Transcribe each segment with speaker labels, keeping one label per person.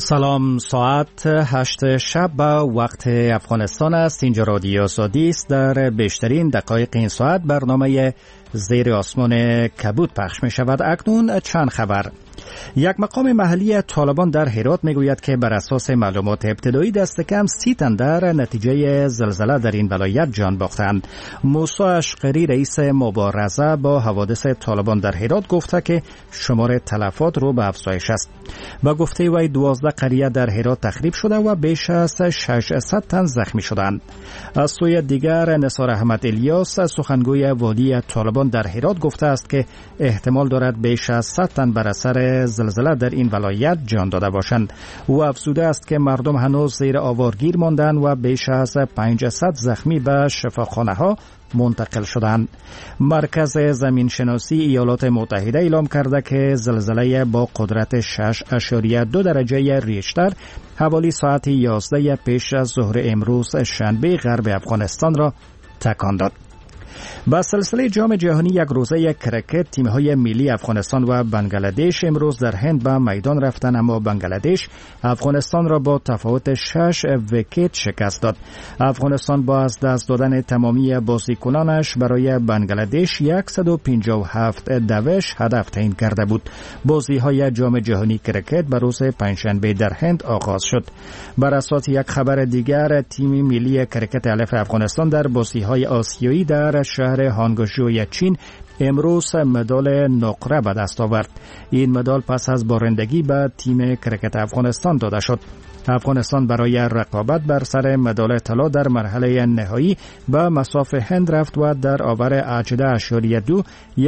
Speaker 1: سلام، ساعت 8 شب به وقت افغانستان است. اینجا رادیو آزادی است. در بیشترین دقایق این ساعت برنامه زیر آسمان کبود پخش می شود. اکنون چند خبر. یک مقام محلی طالبان در هرات می گوید که بر اساس معلومات ابتدایی دست کم 30 تن در نتیجه زلزله در این ولایت جان باختند. موسی اشقری رئیس مبارزه با حوادث طالبان در هرات گفته که شمار تلفات رو به افزایش است. با گفته وی 12 قریه در هرات تخریب شده و بیش از 600 تن زخمی شدند. از سوی دیگر نثار احمد الیاس سخنگوی والی طالبان در هرات گفته است که احتمال دارد بیش از 100 تن بر اثر زلزله در این ولایت جان داده باشند. او افزوده است که مردم هنوز زیر آوارگیر ماندند و بیش از 500 زخمی به شفاخانه ها منتقل شدند. مرکز زمین شناسی ایالات متحده اعلام کرده که زلزله با قدرت 6.2 درجه ریشتر حوالی ساعت 11 پیش از ظهر امروز شنبه غرب افغانستان را تکان داد. با سلسله جام جهانی یک روزه کرکت، تیم‌های ملی افغانستان و بنگلادش امروز در هند به میدان رفتند، اما بنگلادش افغانستان را با تفاوت 6 ویکت شکست داد. افغانستان با از دست دادن تمامی بازیکنانش برای بنگلادش 157 دوش هدف تعیین کرده بود. بازی‌های جام جهانی کرکت به روز پنجشنبه در هند آغاز شد. بر اساس یک خبر دیگر، تیم ملی کرکت الف افغانستان در بازی‌های آسیایی در شهر هانگژو چین امروز مدال نقره به دست آورد. این مدال پس از بارندگی به تیم کرکت افغانستان داده شد. افغانستان برای رقابت بر سر مدال طلا در مرحله نهایی به مصاف هند رفت و در آور 18.2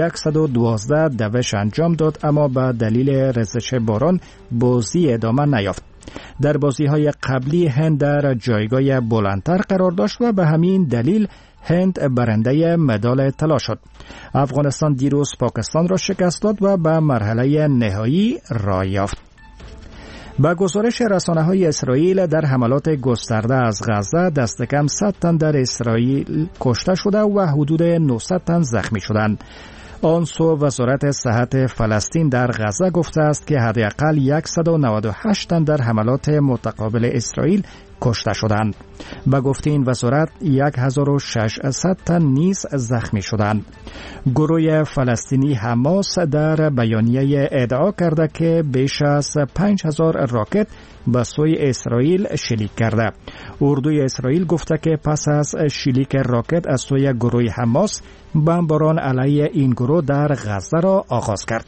Speaker 1: 112 دوش انجام داد، اما به دلیل ریزش باران بازی ادامه نیافت. در بازی‌های قبلی هند در جایگاه بلندتر قرار داشت و به همین دلیل هند برنده مدال طلا شد. افغانستان دیروز پاکستان را شکست داد و به مرحله نهایی راه یافت. با گزارش رسانه‌های اسرائیل، در حملات گسترده از غزه دست کم 100 تن در اسرائیل کشته شده و حدود 900 تن زخمی شدند. آن سو وزارت صحت فلسطین در غزه گفته است که حداقل 198 تن در حملات متقابل اسرائیل کشته شدند. با گفته این وزارت 1600 تن نیز زخمی شدند. گروه فلسطینی حماس در بیانیه ادعا کرده که بیش از 5000 راکت به سوی اسرائیل شلیک کرده. اردوی اسرائیل گفته که پس از شلیک راکت از سوی گروه حماس، بمباران علیه این گروه در غزه را آغاز کرد.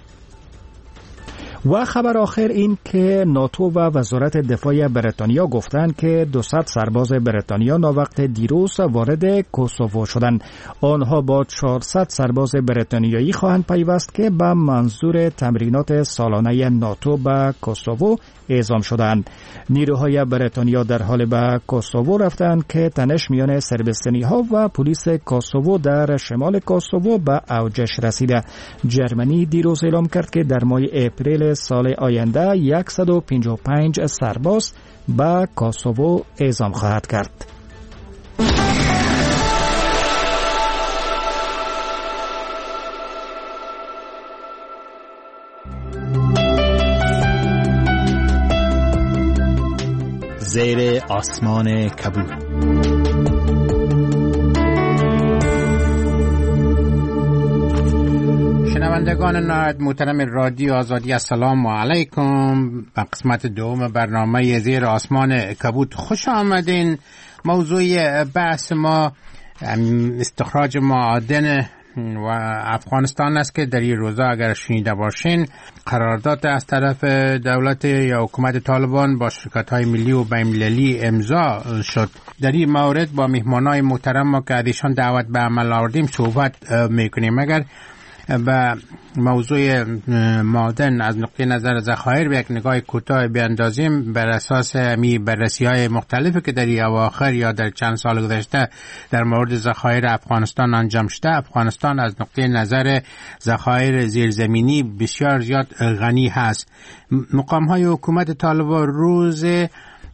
Speaker 1: و خبر آخر این که ناتو و وزارت دفاع بریتانیا گفتند که 200 سرباز بریتانیا ناوقت دیروز وارد کوسوو شدند. آنها با 400 سرباز بریتانیایی خواهند پیوست که به منظور تمرینات سالانه ناتو به کوسوو اعزام شدند. نیروهای بریتانیا در حال به کوسوو رفتند که تنش میان سربستانی‌ها و پلیس کوسوو در شمال کوسوو به اوجش رسیده. جرمنی دیروز اعلام کرد که در ماه اپریل سال آینده 155 سرباز به کوسوو اعزام خواهد کرد.
Speaker 2: زیر آسمان کبود.
Speaker 3: شنوندگان نهایت محترم رادیو آزادی، السلام علیکم. به قسمت دوم برنامه زیر آسمان کبود خوش آمدین. موضوع بحث ما استخراج معادن و افغانستان است که در این روزا اگر شنیده باشین قرارداد از طرف دولت یا حکومت طالبان با شرکت‌های ملی و بین‌المللی امضا شد. در این مورد با مهمانای محترم ما که ازشان دعوت به عمل آوردیم صحبت میکنیم. اگر به موضوع معادن از نقطه نظر ذخایر به یک نگاه کوتاه بیاندازیم، بر اساس بررسی‌های مختلفی که در این اواخر یا در چند سال گذشته در مورد ذخایر افغانستان انجام شده، افغانستان از نقطه نظر ذخایر زیرزمینی بسیار زیاد غنی هست. مقام‌های حکومت طالبان روز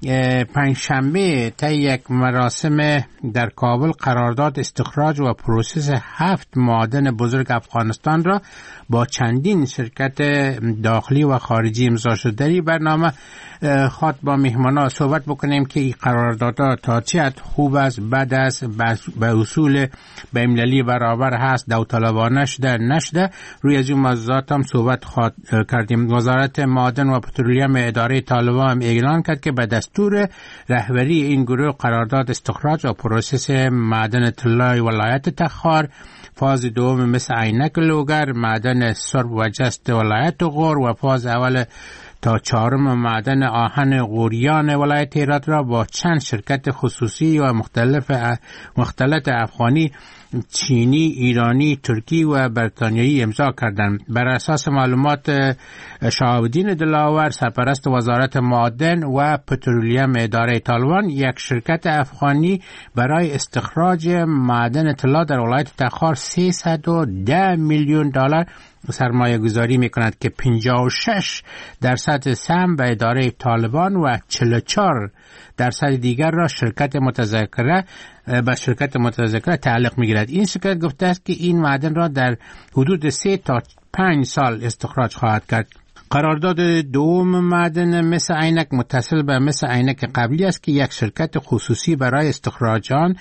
Speaker 3: پنجشنبه طی یک مراسم در کابل قرارداد استخراج و پروسس 7 معدن بزرگ افغانستان را با چندین شرکت داخلی و خارجی امضا شد. در این برنامه خواهد با مهمانا صحبت بکنیم که این قراردادها تا چه حد خوب است، بد است، به اصول بین‌المللی برابر هست، داوطلبانه شده نشده. روی از این موضوعات هم صحبت خواهد کردیم. وزارت معادن و پترولیم اداره طالبان هم اعلان کرد که به دستور رهبری این گروه قرارداد استخراج و پروسس معدن طلای ولایت تخار، فاز دوم مثل عینک لوگر، معدن سرب و جست ولایت غور و فاز اول تا چهارم معدن آهن غوریان ولایت هرات را با چند شرکت خصوصی و مختلط افغانی، چینی، ایرانی، ترکی و بریتانیایی امضا کردند. بر اساس معلومات شهاب الدین دلاور، سرپرست وزارت معادن و پترولیم اداره طالبان، یک شرکت افغانی برای استخراج معدن طلا در ولایت تخار 310 میلیون دلار سرمایه گذاری می کند که 56% سهم به اداره طالبان و 44% دیگر را شرکت متذکره تعلق می گیرد. این شرکت گفته است که این معدن را در حدود 3 تا 5 سال استخراج خواهد کرد. قرارداد دوم معدن مس عینک متصل به مس عینک قبلی است که یک شرکت خصوصی برای استخراج آن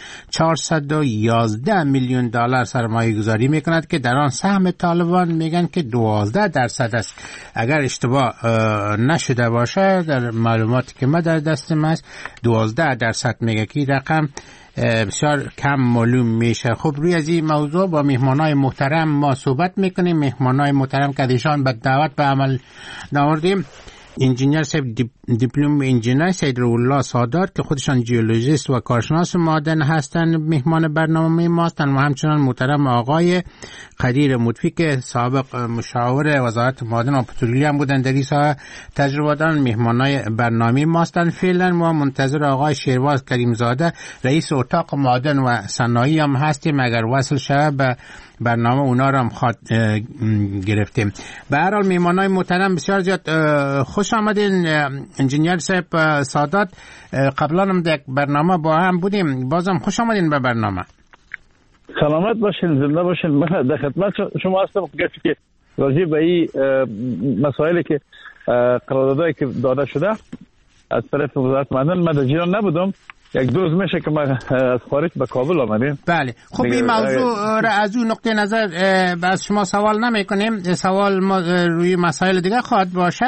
Speaker 3: 411 میلیون دلار سرمایه گذاری می کند که در آن سهم طالبان میگن که 12% است. اگر اشتباه نشده باشه در معلوماتی که ما در دستم است 12% میگه که رقم بسیار کم معلوم میشه. خب روی از این موضوع با مهمانای محترم ما صحبت میکنیم. مهمانای محترم که ایشان به دعوت به عمل نوردیم، انجینیر صاحب دیپلم انجینیر سیدالله سادات که خودشان جیولوژیست و کارشناس معدن هستند مهمان برنامه ما هستند و همچنان محترم آقای قدیر مطفی که سابق مشاور وزارت معدن و پترولیم بودند در این ساحه تجربه دارند مهمانای برنامه ما هستند. فعلا ما منتظر آقای شیرواز کریمزاده رئیس اتاق معدن و صنایع هم هستیم، اگر وصل شه به برنامه اونا رو هم خواد گرفتیم. به هر حال مهمانای محترم بسیار زیاد خوش آمدین. انجینیر صاحب سادات، قبلا هم در برنامه با هم بودیم، بازم خوش آمدین به برنامه.
Speaker 4: سلامت باشین، زنده باشین. من در خدمت شما هستم که راجع به این مسائلی که قراردادایی که داده شده از طرف وزارت معدن، من در جریان نبودم. یک دو روز میشه که ما از خارج به کابل آمدیم.
Speaker 3: بله، خب این موضوع را از اون نقطه نظر از شما سوال نمی کنیم. سوال ما روی مسائل دیگه خواهد باشه.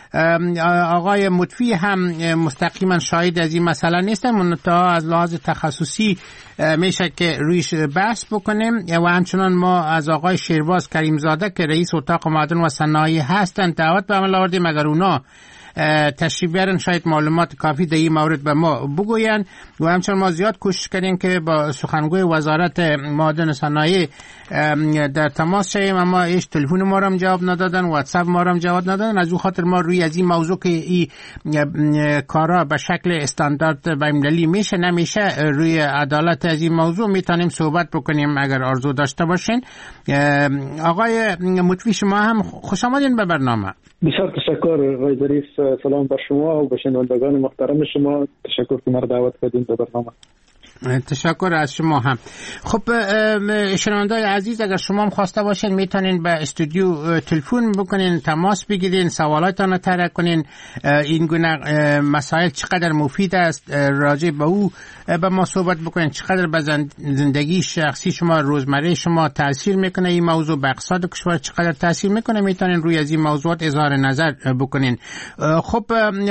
Speaker 3: آقای مطفی هم مستقیما شاهد از این مسئله نیستن، منتها از لحاظ تخصصی میشه که رویش بحث بکنیم و همچنان ما از آقای شیرواز کریمزاده که رئیس اتاق معدن و صنایع هستند دعوت به عمل آوردیم اگر اونا تشریف بیارن شاید معلومات کافی در این مورد به ما بگوین و همچنان ما زیاد کوشش کردیم که با سخنگوی وزارت معدن و صنایع در تماس شویم، اما ایش تلفن ما را هم جواب ندادن، واتساپ ما را هم جواب ندادن. از او خاطر ما روی از این موضوع که این کارا به شکل استاندارد بین‌المللی میشه نمیشه، روی عدالت از این موضوع میتونیم صحبت بکنیم اگر آرزو داشته باشین. آقای مطفی شما هم خوش آمدین به برنامه.
Speaker 5: بسیار تشکر آقای ظریف، سلام بر شما و به شنوندگان محترم شما. تشکر که مرا دعوت کردین به برنامه.
Speaker 3: تشکر از شما هم. خب شنوندگان عزیز، اگر شما هم خواسته باشین میتونین به استودیو تلفن بکنین، تماس بگیرین، سوالاتتان رو طرح کنین. این گونه مسائل چقدر مفید است راجع به او به ما صحبت بکنین، چقدر به زندگی شخصی شما روزمره شما تاثیر میکنه این موضوع، به اقتصاد کشور چقدر تاثیر میکنه، میتونین روی از این موضوعات اظهار نظر بکنین. خب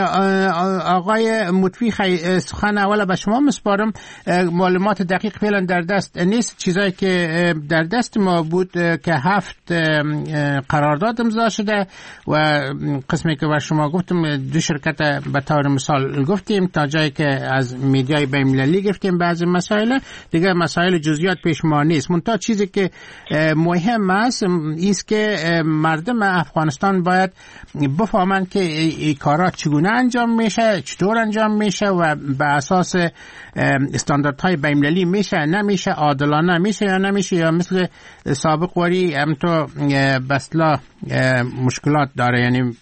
Speaker 3: آقای مطفی، سخن اول به شما مسپارم. معلومات دقیق فعلا در دست نیست. چیزایی که در دست ما بود که 7 قرارداد امضا شده و قسمی که بر شما گفتم 2 شرکت به طور مثال گفتیم، تا جایی که از میدیای بین‌المللی گفتیم بعضی مسائل دیگه، مسائل جزئیات پیش ما نیست. منتها چیزی که مهم است ایست که مردم افغانستان باید بفهمند که این کارا چگونه انجام میشه، چطور انجام میشه و به اساس استانداردهای بین‌المللی میشه نمیشه، عادلانه میشه یا نمیشه، یا مثل سابق وری هم تو بسلا مشکلات داره. یعنی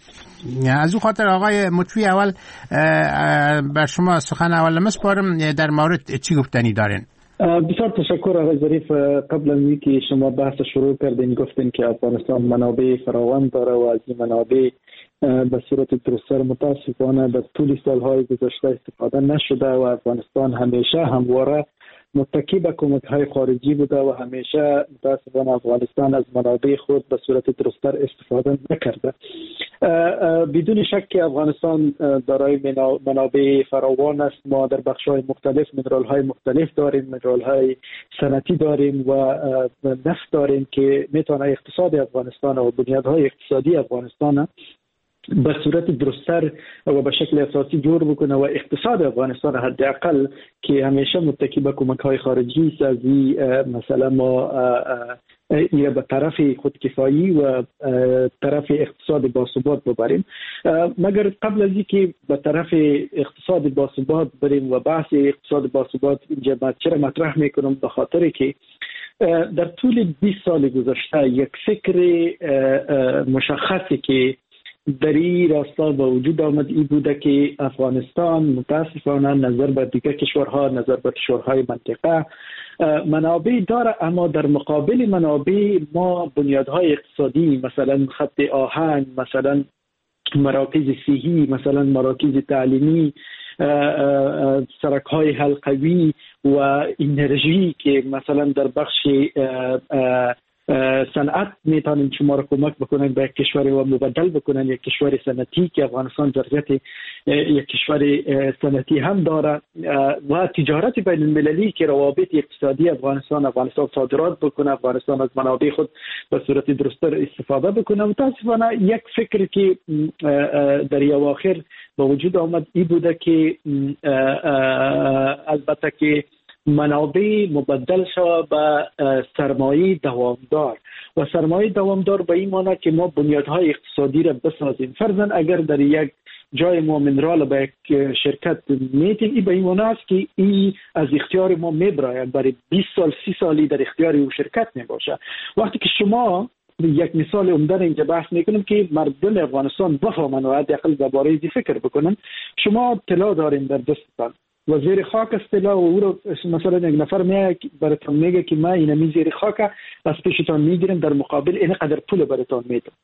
Speaker 3: از او خاطر آقای مطوی اول بر شما سخن اول مسپارم، در مورد چی گفتنی دارین؟
Speaker 5: بسیار تشکر آقای ظریف. قبل از اینکه شما بحث شروع کردین گفتین که افغانستان منابع فراوان داره و از این منابع به صورت درست‌تر متاسفانه در طول سالهای گذشته استفاده نشده و افغانستان همیشه همواره متکی به کمک‌های خارجی بوده و همیشه متاسفانه افغانستان از منابع خود به صورت درست‌تر استفاده نکرده. بدون شک که افغانستان دارای منابع فراوان است. ما در بخش‌های مختلف منرال‌های مختلف داریم، منرال‌های صنعتی داریم و نفت داریم که میتونه اقتصاد افغانستان و بنیادهای اقتصادی افغانستان به صورت درست‌تر و به شکل اساسی جور بکنه و اقتصاد افغانستان حداقل که همیشه متکی به کمک‌های خارجی است از مثلا ما یا به طرف خودکفایی و طرف اقتصاد باثبات ببریم. مگر قبل از اینکه به طرف اقتصاد باثبات بریم و بحث اقتصاد باثبات اینجا چرا مطرح میکنم، به خاطر که در طول 20 سال گذشته یک فکر مشخصی که در این راستا به وجود آمد این بوده که افغانستان متاسفانه نظر به دیگر کشورها، نظر به کشورهای منطقه منابع داره، اما در مقابل منابع ما بنیادهای اقتصادی مثلا خط آهن، مثلا مراکز صحی، مثلا مراکز تعلیمی، سرک‌های حلقوی و انرژی که مثلا در بخش صنعت میتونن شما را کمک بکنن به یک کشور و مبدل بکنن یک کشور صنعتی که افغانستان ظرفیت یک کشور صنعتی هم داره و تجارت بین المللی که روابط اقتصادی افغانستان صادرات بکنه، افغانستان از منابع خود به صورت درست‌تر استفاده بکنه. متاسفانه یک فکر که در اواخر به وجود آمد این بوده که البته که منابع مبدل شود به سرمایه دوامدار و سرمایه دوامدار به این معنی که ما بنیادهای اقتصادی را بسازیم. فرضاً اگر در یک جای ما منرال به یک شرکت میتیم، این به این معنی است که این از اختیار ما میبراید برای 20 سال 30 سالی در اختیار او شرکت میباشه. وقتی که شما یک مثال عمده اینجا بحث میکنم که مردم افغانستان بفهمن و حداقل درباره این فکر بکنن. شما طلا دارین در دستتان و زیر خاک است طلا و او رو مثلا یک نفر میاد براتون میگه که ما اینمی زیر خاک از پیشتان میگیرم، در مقابل اینقدر پول براتون میدم.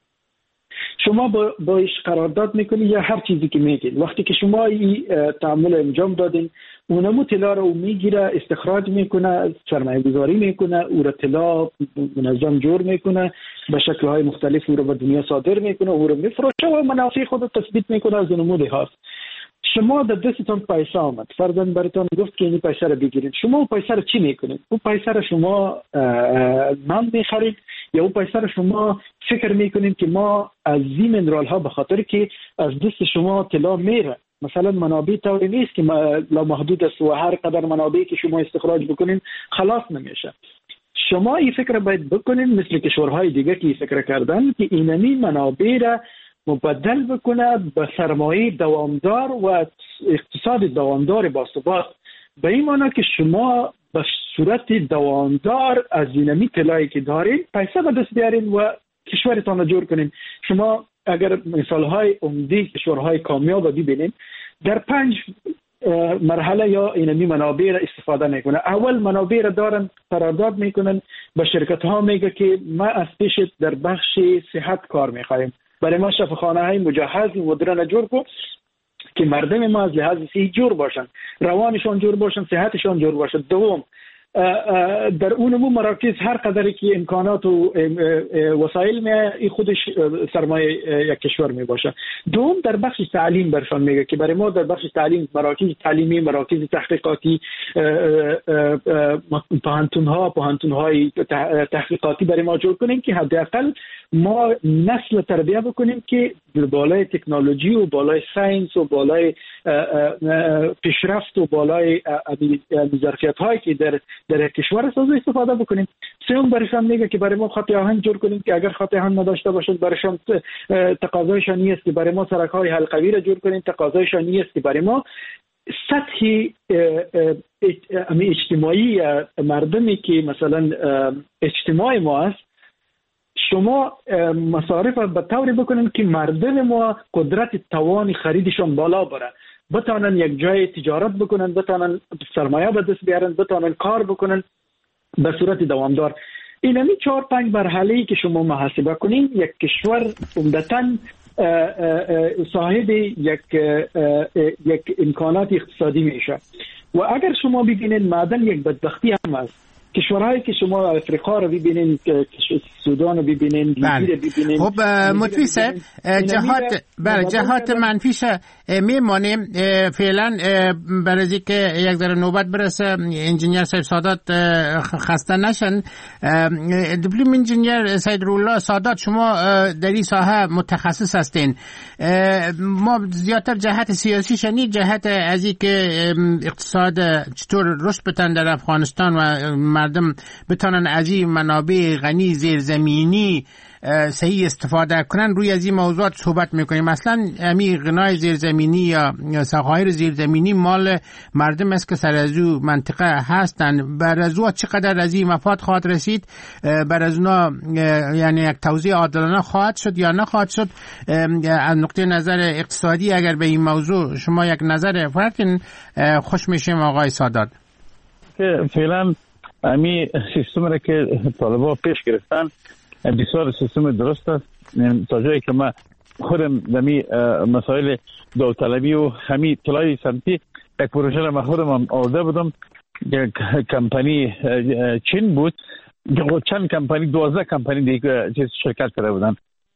Speaker 5: شما باش قرارداد میکنید یا هر چیزی که میگید. وقتی که شما این تعامل انجام دادین، اونمو طلا رو میگیره، استخراج میکنه، سرمایه گذاری میکنه، او رو طلا منظم جور میکنه، به شکل‌های مختلف او رو به دنیا صادر میکنه، او رو میفروشه و منافع خود رو تثبیت میکنه از نمود هاست. شما در دستتون پیسه آمد، فرضاً براتون گفت که این پیسه رو بگیرید. شما اون پیسه رو چی میکنید؟ اون پیسه رو شما نان میخرید یا اون پیسه رو شما فکر میکنید که ما از این منرال ها به خاطر که از دست شما طلا میره، مثلا منابع طوری نیست که لامحدود است و هر قدر منابعی که شما استخراج بکنین خلاص نمیشه. شما این فکر باید بکنین مثل کشورهای دیگه که این فکر کردن که اینمی منابع را مبدل بکنه به سرمایه دوامدار و اقتصاد دوامدار باثبات. به این معنی که شما به صورت دوامدار از اینمی طلایی که دارین پیسه به دست بیارین و کشورتان رو جور کنین. شما اگر مثالهای عمده کشورهای کامیاب رو ببینین، در 5 مرحله یا اینمی منابع را استفاده میکنه. اول منابع را دارن، قرارداد میکنن، به شرکت ها میگه که ما از پیشت در بخش صحت کار میخوایم، برای ما شفاخانه های مجهز مدرن جور کن که مردم ما از لحاظ صحی جور باشن، روانشان جور باشن، صحتشان جور باشن. دوم، در اونمو مراکز هر قدری که امکانات و وسایل می خودش سرمایه یک کشور می باشه. دوم، در بخش تعلیم برشان میگه که برای ما در بخش تعلیم مراکز تعلیمی، مراکز تحقیقاتی، پوهنتون‌های تحقیقاتی برای ما جور کنیم که حداقل ما نسل تربیت بکنیم که بالای تکنولوژی و بالای ساینس و بالای پیشرفت و بالای ظرفیت‌هایی که در کشور اساس استفاده بکنیم. سوم، برشان میگه که برای ما خط آهن جور کنیم که اگر خط آهن نداشته باشد برشان تقاضایشان نیست که برای ما سرک‌های حلقوی را جور کنیم، تقاضایشان نیست که برای ما سطح اجتماعی مردمی که مثلا اجتماع ما است شما مصارف به طوری بکنین که مردم ما قدرت توان خریدشان بالا بره، بتانن یک جای تجارت بکنن، بتانن سرمایه به دست بیارن، بتانن کار بکنن به صورت دوامدار. اینمی 4-5 مرحله‌ای که شما محاسبه کنین، یک کشور عمدتاً صاحب یک امکانات اقتصادی میشه. و اگر شما ببینید معدن یک بدبختی هم است. کشورهایی که شما افریقا رو ببینین، سودان رو ببینین، لیبی رو ببینین.
Speaker 3: خب مطفی صاحب جهات منفیش میمانیم فعلا برای که یک ذره نوبت برسه انجینیر صاحب سادات خسته نشن. دیپلم انجینیر سید رولا سادات، شما در این ساحه متخصص هستین. ما زیادتر جهت سیاسی شنید، جهت از این که اقتصاد چطور رشد بتن در افغانستان و مردم بتانن از این منابع غنی زیرزمینی صحیح استفاده کنن، روی از این موضوعات صحبت میکنیم. مثلا امی غنای زیرزمینی یا ساخت‌های زیرزمینی مال مردم است که سر از او منطقه هستن. بر از او چقدر از این مفاد خواهد رسید؟ بر از اونا یعنی یک توزیع عادلانه خواهد شد یا نخواهد شد؟ از نقطه نظر اقتصادی اگر به این موضوع شما یک نظر فرقین خوش میشیم آقای سادات.
Speaker 4: فعلا امی سیستم را که طالبان پیش گرفتن بسیار سیستم درست است. تا جایی که ما خودم دمی مسائل داوطلبی و همین طلای سمتی یک پروژه را خودم آورده بودم. یک کمپانی چین بود، چند کمپانی 12 کمپانی دیگه شرکت کرده بودن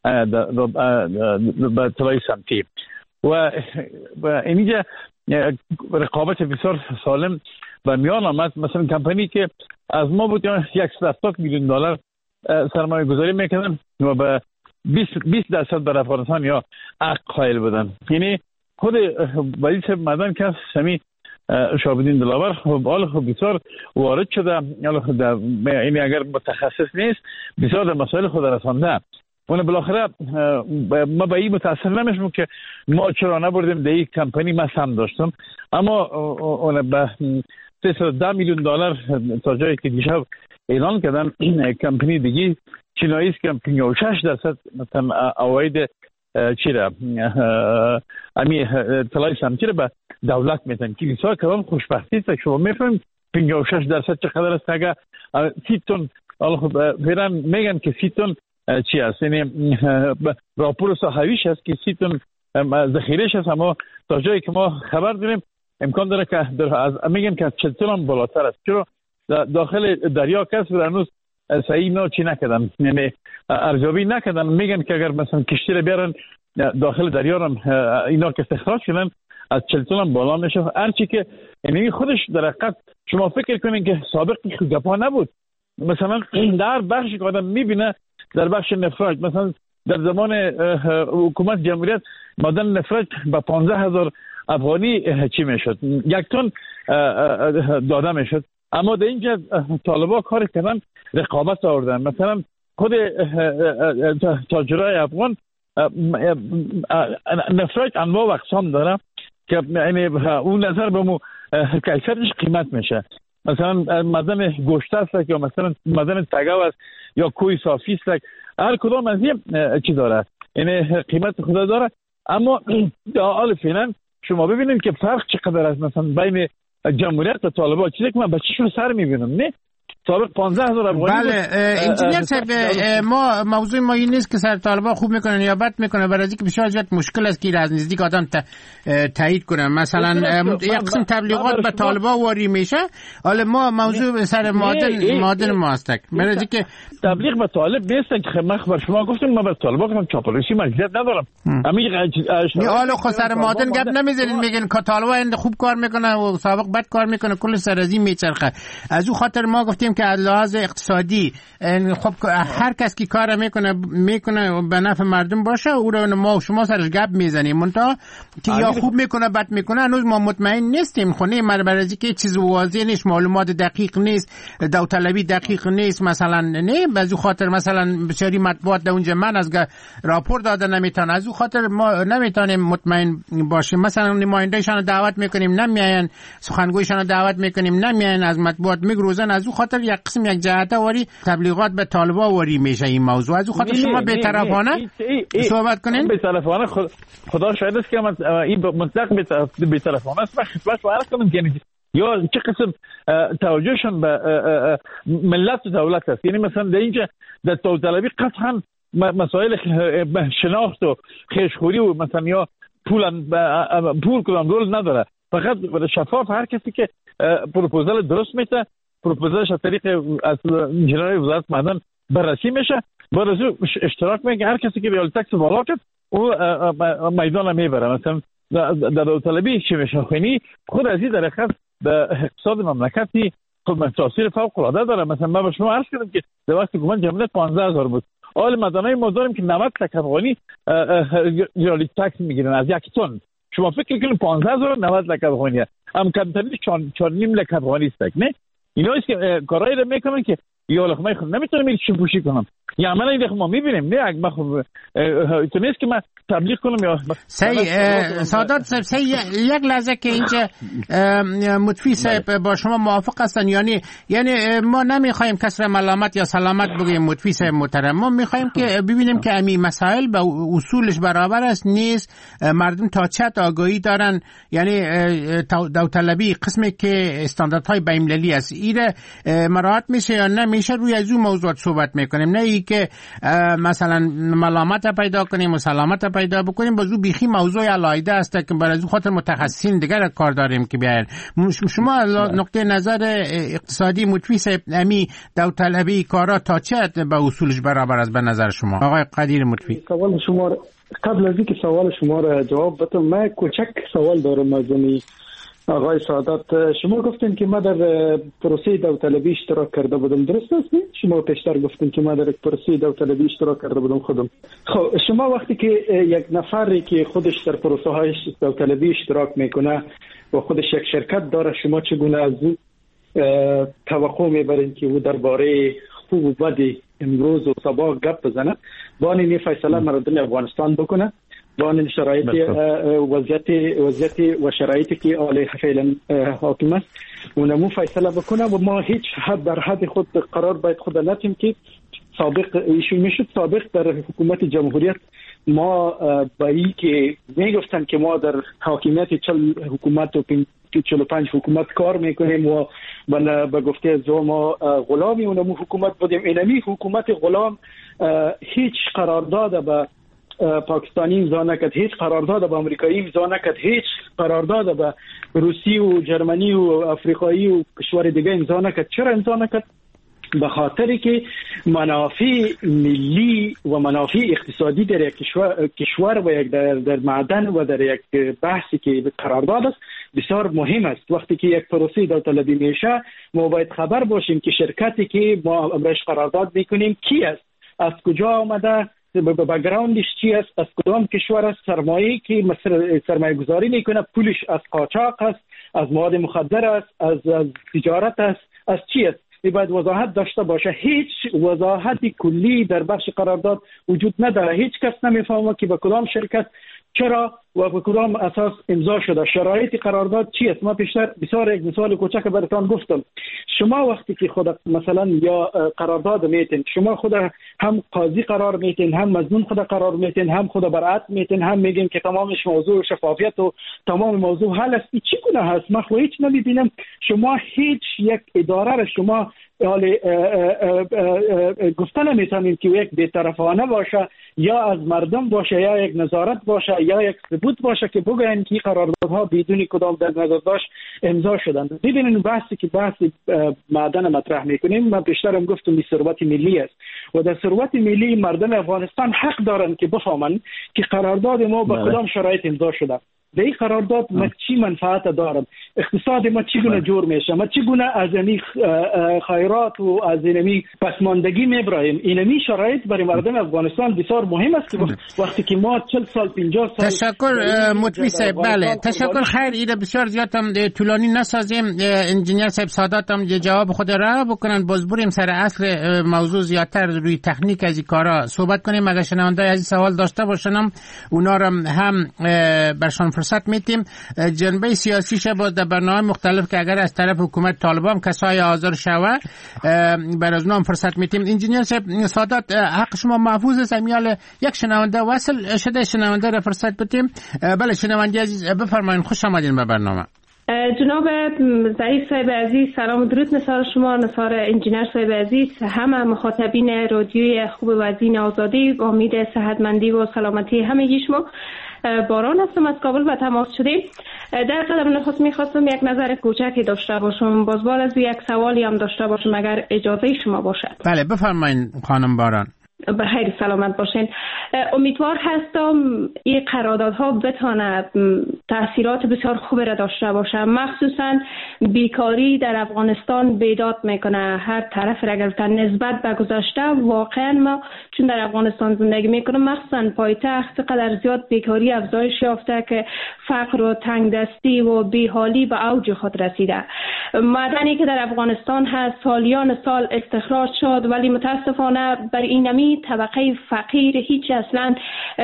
Speaker 4: به طلای سمتی و اینجا رقابت بسیار سالم و میان آمد. مثلا کمپانی که از ما بود 170 میلیون دلار سرمایه گذاری میکنن و به 20% بر افغانستان یا حق قائل بودن. یعنی خود وزیر صاحب مدن که سمی شابدین دلاور خب بسیار وارد شده، یعنی اگر متخصص نیست بسیار در مسائل خود رسانده. اون بالاخره ما به این متاثر نمیشم که ما چرا نبردیم در این کمپانی. من سهم داشتم اما اون به 310 میلیون دلار تا جایی که دیشب اعلان کردن کمپانی دیگه چینایی است که 56% مثلا عواید چی را امی طلای سمتی را به دولت میتن که بسیار کلام خوشبختی است. شما میفهمید 56% چقدر است؟ اگر 30 تن فعلا میگن که 30 تن چی است، یعنی راپور صحویش است که 30 تن ذخیرهش است، اما تا جایی که ما خبر داریم امکان داره که میگن که 40 تن هم بالاتر است. چرا داخل دریا کس هنوز صحیح نه چی نکردن، یعنی ارزیابی نکردن. میگن که اگر مثلا کشتی رو بیارن داخل دریا هم اینا که استخراج کنن از 40 تن هم بالا میشه. هرچی که یعنی خودش در حقیقت شما فکر کنین که سابق گپا نبود. مثلا در بخشی که آدم میبینه در بخش نفرت، مثلا در زمان حکومت جمهوریت معدن نفرت با 15,000 افغانی چی میشد، 1 تن داده میشد. اما در اینجا طالبا کار کردن رقابت آوردن. مثلا خود تاجرای افغان نفرت انواع و اقسام داره که یعنی اون نظر به مو کیفیتش قیمت میشه. مثلا معدن گوشت است یا مثلا معدن تگاو است یا کوی صافی است، هر کدام از این چی داره، یعنی قیمت خود داره. اما در حال فعلا شما ببینید که فرق چقدر است مثلا بین جمهوریت و طالبان. چیزی که من به چشم سر میبینم نه سابق 15,000 افغانی.
Speaker 3: بله انجینیر صاحب، ما موضوع ما این نیست که سر طالبان خوب میکنن یا بد میکنن، برای اینکه بسیار زیاد مشکل است که از نزدیک آدم تایید کنن. مثلا یک قسم تبلیغات به طالبان واری میشه. حالا ما موضوع سر معادن ما است، برای اینکه
Speaker 4: تبلیغ به طالب نیست که من بر شما گفتم ما به طالبان گفتم چاپلوسی مجلس ندارم.
Speaker 3: نه حالا خود سر معادن گپ نمیزنین، میگن که طالبان خوب کار میکنه و سابق بد کار میکنه، کل سر از این میچرخه. از اون خاطر ما گفتیم که از لحاظ اقتصادی خب هر کس که کار میکنه به نفع مردم باشه، او رو ما و شما سرش گپ میزنیم. منتها که یا خوب میکنه بد میکنه هنوز ما مطمئن نیستیم. خونه برای اینکه چیز واضح نیست، معلومات دقیق نیست، داوطلبی دقیق نیست. مثلا نه بعضی خاطر مثلا بسیاری مطبوعات در اونجا من از راپور داده نمیتونه، از اون خاطر ما نمیتونیم مطمئن باشیم. مثلا نمایندهشان دعوت میکنیم نمیاین، سخنگویشان دعوت میکنیم نمیاین، از مطبوعات میگروزن. از اون خاطر یک قسم یک جهته وری تبلیغات به طالبا وری میشه این موضوع. از خاطر شما بی‌طرفانه صحبت کنین.
Speaker 4: بی‌طرفانه خدا شاهد است که من این مطلق بی‌طرفانه است. خدمت عرض کنم که یا چه قسم توجهشون به ملت و دولت است. یعنی مثلا در اینجا در طلبی قطعا مسائل شناخت و خیشخوری و مثلا یا پول کدام رول نداره. فقط شفاف هر کسی که پروپوزال درست میته پروپوزالش از طریق از انجینرهای وزارت معدن بررسی میشه، بعد از او اشتراک میگه هر کسی که ریال تکس بالا کرد او میدان میبره. مثلا در داوطلبی شیوه خونی خود از این طریق به اقتصاد مملکتی خود تاثیر فوق العاده داره. مثلا من به شما عرض کردم که در وقت حکومت جمعیت 15000 بود، حال مدنای ما داریم که 90 لک افغانی ریال تکس میگیرن از یک تن. شما فکر کنید 15000 90 لک افغانی هم کمترینش 4.5 لک افغانی است. نه اینا است که کارایی رو میکنن که یا لخمه خود نمیتونم این چی پوشی کنم یا عملا این ما میبینیم. نه اگه من تو نیست که من تبلیغ کنم یا
Speaker 3: سادات صاحب یک لحظه که اینجا مطفی صاحب با شما موافق هستن، یعنی ما نمیخوایم کسر ملامت یا سلامت بگیم مطفی صاحب محترم، ما میخوایم که ببینیم که امی مسائل به اصولش برابر است نیست، مردم تا چت آگاهی دارن. یعنی داوطلبی قسمی که استانداردهای بین‌المللی است ایره مراعات میشه یا نمیشه، روی از اون موضوعات صحبت میکنیم، نه ای که مثلا ملامت پیدا کنیم و سلامت پیدا بکنیم. بازو بیخی موضوع علایده است که برای از خاطر متخصصین دیگر کار داریم که بیاین. شما نقطه نظر اقتصادی مطفی صاحب امی داوطلبی کارا تا چه به اصولش برابر است به نظر شما آقای قدیر مطفی؟
Speaker 5: سوال شما قبل از اینکه سوال شما را جواب بدم من کوچک سوال دارم از آقای سعادت. شما گفتین که ما در پروسه داوطلبی اشتراک کرده بودم، درست است؟ شما پیشتر گفتین که ما در پروسه داوطلبی اشتراک کرده بودم خودم. خب شما وقتی که یک نفری که خودش در پروسه های داوطلبی اشتراک میکنه و خودش یک شرکت داره، شما چگونه از او توقع میبرین که او درباره خوب و بد امروز و صباح گپ بزنه، با این فیصله مردم افغانستان بکنه، با این شرایط وضعیت و شرایطی که عالی فعلا حاکم است اونمو فیصله بکنه و ما هیچ حد در حد خود قرار باید خود ندیم که سابق در حکومت جمهوریت ما با این که میگفتن که ما در حاکمیت 40 حکومت و 45 حکومت کار میکنیم و به گفته از ما غلامی اونمو حکومت بودیم. اینمی حکومت غلام هیچ قرارداد به پاکستانی امضا نکرد، هیچ قرارداد به امریکایی امضا نکرد، هیچ قرارداد به روسی و جرمنی و افریقایی و کشور دیگه امضا نکرد. چرا امضا نکرد؟ به خاطری که منافع ملی و منافع اقتصادی در یک کشور و یک در معدن و در یک بحثی که قرارداد است بسیار مهم است. وقتی که یک پروسه داوطلبی میشه ما باید خبر باشیم که شرکتی که ما امرش قرارداد میکنیم کی است، از کجا آمده، بک‌گراندش چی است، از کدام کشور است، سرمایه‌ای که سرمایه گذاری میکنه پولش از قاچاق است، از مواد مخدر است، از تجارت است، از چی است. باید وضاحت داشته باشه. هیچ وضاحت کلی در بخش قرارداد وجود نداره. هیچ کس نمیفهمه که به کدام شرکت چرا و به کدام اساس امضا شده. شرایط قرارداد چی است؟ ما پیشتر بسیار یک مثال کوچک براتون گفتم. شما وقتی که خود مثلا یا قرارداد میتین، شما خود هم قاضی قرار میتین، هم مظنون خود قرار میتین، هم خود برات میتین، هم میگین که تمامش موضوع شفافیت و تمام موضوع حل است. چی گونه هست؟ ما خو هیچ نمیبینم. شما هیچ یک اداره را شما گفتن نمیتونید که یک بی‌طرفانه باشه یا از مردم باشه یا یک نظارت باشه یا یک ثبوت باشه که بگوین که قراردادها بدون کدام در نظر داشت امضا شدن. ببینید بحثی که بحث معدن مطرح میکنیم، من بیشترم گفتم این ثروت ملی است و در ثروت ملی مردم افغانستان حق دارن که بفهمن که قرارداد ما با کدام شرایط امضا شده. به این قرارداد ما چی منفعت دارم، اقتصاد ما چگونه جور میشه، ما چگونه از این خیرات و از این پسماندگی میبریم. اینمی شرایط برای مردم افغانستان بسیار مهم است. وقتی که ما 40 سال 50 سال
Speaker 3: تشکر مطفی صاحب. بله تشکر. خیر ایره بسیار زیاد هم طولانی نسازیم. انجینیر صاحب سعادت هم جواب خود را بکنن، باز بریم سر اصل موضوع زیادتر روی تکنیک از این کارا صحبت کنیم. اگه شنونده از سوال داشته باشن اونا رو هم برشان فرصت میتیم جنبه سیاسیش با در برنامه مختلف که اگر از طرف حکومت طالبان کسای حاضر شوه بر از نام فرصت میتیم. انجینیر سادات حق شما محفوظ است. امیال یک شنونده وصل شده، شنونده را فرصت بدیم. بله شنونده عزیز بفرمایید، خوش آمدین به برنامه.
Speaker 6: جناب ضعیف صاحب عزیز، سلام و درود نثار شما، نثار انجینر صاحب عزیز، همه مخاطبین رادیوی خوب وزین آزادی، با امید صحتمندی و سلامتی همگی شما. باران هستم از کابل و تماس شدیم. در قدم نخست میخواستم یک نظر کوچکی داشته باشم، بازبال از یک سوالی هم داشته باشم اگر اجازه شما باشد.
Speaker 3: بله بفرمایید خانم باران.
Speaker 6: به خیر سلامت باشین. امیدوار هستم این قراردادها بتونه تاثیرات بسیار خوبی را داشته باشه. مخصوصا بیکاری در افغانستان بیداد میکنه هر طرف را. اگر نسبت به گذشته واقعا ما چون در افغانستان زندگی میکنم، مخصوصا پایتخت قدر زیاد بیکاری افزایش یافته که فقر و تنگدستی و بیحالی به اوج خود رسیده. معدنی که در افغانستان هست سالیان سال استخراج شد، ولی متاسفانه بر اینمی طبقه فقیر هیچ اصلا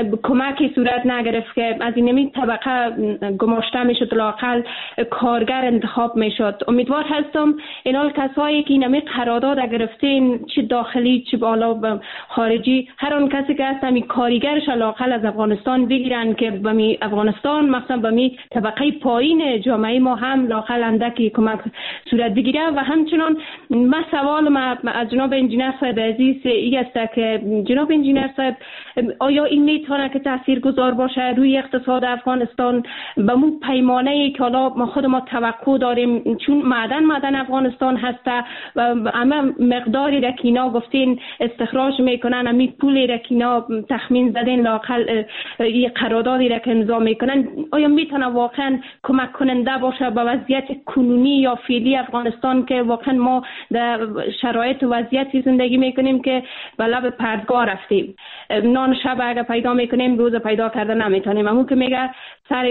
Speaker 6: کمکی صورت نگرفت که از اینمی طبقه گماشته میشد، لااقل کارگر انتخاب میشد. امیدوار هستم اینال کسایی که اینمی قرارداد گرفتین، چه داخلی چه بالا خارجی، هر اون کسی که هست همی کارگرش لااقل از افغانستان بگیرن که به افغانستان مثلا به طبقه پایین جامعه ما هم لااقل اندکی کمک صورت بگیره. و همچنان ما سوال از جناب انجینر صاحب عزیز این است که جناب انجینر صاحب آیا این میتونه که تاثیرگذار باشه روی اقتصاد افغانستان به مو پیمانه که حالا ما خود ما توقع داریم، چون معدن افغانستان هسته و اما مقداری را که اینا گفتین استخراج میکنن، امی پولی را که اینا تخمین زدین لااقل این قراردادی را که امضا میکنن، آیا میتونه واقعا کمک کننده باشه به وضعیت کنونی یا فعلی افغانستان که واقعا ما در شرایط و وضعیتی زندگی میکنیم که به لب پردگاه رفتیم، نان شب اگر پیدا میکنیم روز پیدا کرده نمیتونیم. همون که میگه سر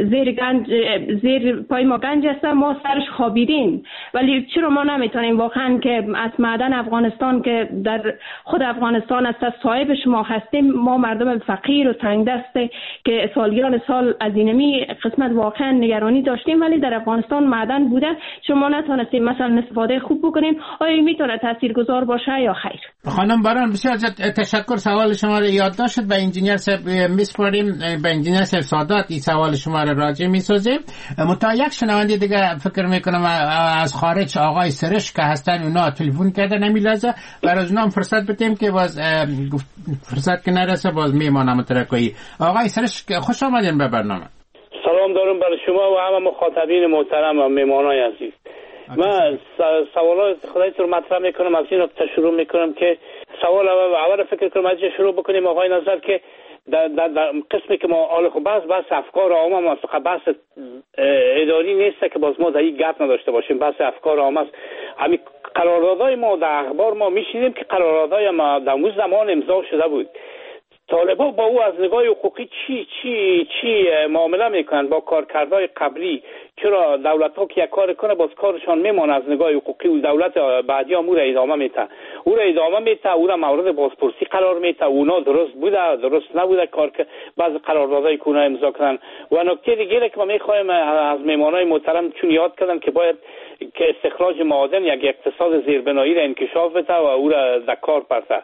Speaker 6: زیر پای ما گنج است، ما سرش خوابیدیم، ولی چرا ما نمیتونیم واقعا که از معدن افغانستان که در خود افغانستان است صاحب شما هستیم، ما مردم فقیر و تنگ دسته که سالیان سال از اینمی قسمت واقعا نگرانی داشتیم ولی در افغانستان معدن بوده، شما نتونستیم مثلا استفاده خوب بکنیم، آیا میتونه تاثیرگذار باشه یا خیر؟
Speaker 3: خانم باران بسیار تشکر. سوال شما رو یادداشت شد. به انجینیر صاحب میسپاریم، به انجینیر صاحب سادات این سوال شما رو راجع میسازیم. متا یک شنونده دیگه فکر میکنم از خارج آقای سرش که هستن اونا تلفن کردن، نمیلازه برای اونا فرصت بدیم که باز فرصت که نرسه باز میمانم ترکایی. آقای سرش خوش آمدین به برنامه.
Speaker 7: سلام دارم برای شما و همه مخاطبین محترم و مهمانای عزیز. من سوالات خودت رو مطرح میکنم، از این نقطه شروع میکنم که سوال اول فکر کنم از شروع بکنیم آقای نظر که در قسمی که ما آل خب بس افکار عامه است، بس اداری نیست که باز ما در این گپ نداشته باشیم، بس افکار عامه است. همین قراردادهای ما در اخبار ما میشنیدیم که قراردادهای ما در اون زمان امضا شده بود. طالبان با او از نگاه حقوقی چی معامله میکنن با کارکردهای قبلی؟ چرا دولت ها که یک کار کنه باز کارشان میمونه از نگاه حقوقی و دولت بعدی هم او را ادامه میته، او را مورد بازپرسی قرار میته، اونا درست بوده درست نبوده کار که بعض قراردادهای که اونا امضا کردن. و نکته دیگه که ما میخوایم از مهمانای محترم چون یاد کردن که باید که استخراج معادن یک اقتصاد زیربنایی را انکشاف بده و او را در کار برده.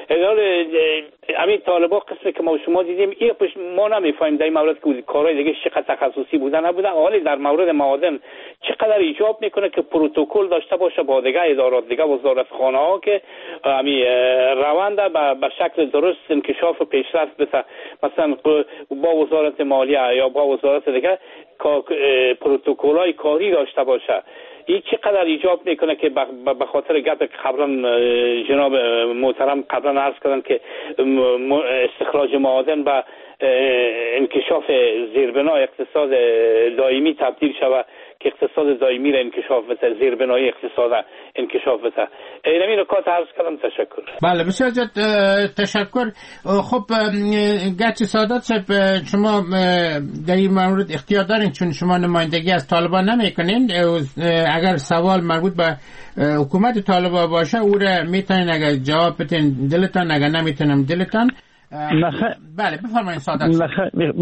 Speaker 7: همین طالبا قسمی که ما شما دیدیم ما نمیفهمیم در این مورد که کارهای دیگه چقدر تخصصی بوده نبوده، حالی در مورد معادن چقدر ایجاب میکنه که پروتکل داشته باشه با دیگه ادارات دیگه وزارتخانه ها که همین روند به شکل درست انکشاف و پیشرفت بده، مثلا با وزارت مالیه یا با وزارت دیگه پروتکل های کاری داشته باشه. این چقدر ایجاب میکنه که به خاطر گپ قبلا جناب محترم قبلا عرض کردن که استخراج معادن به انکشاف زیربنای اقتصاد دائمی تبدیل شود که اقتصاد دائمی را انکشاف بده، زیربنای اقتصاد انکشاف بده. اینمی نکات عرض کردم. تشکر.
Speaker 3: بله بسیار تشکر. خب گرچه سادات صاحب شما در این مورد اختیار دارین چون شما نمایندگی از طالبان نمیکنین، اگر سوال مربوط به حکومت طالبان باشه او را میتونین اگر جواب بدین دلتان، اگر نمیتونم دلتان. بله بفرمایید سعادت.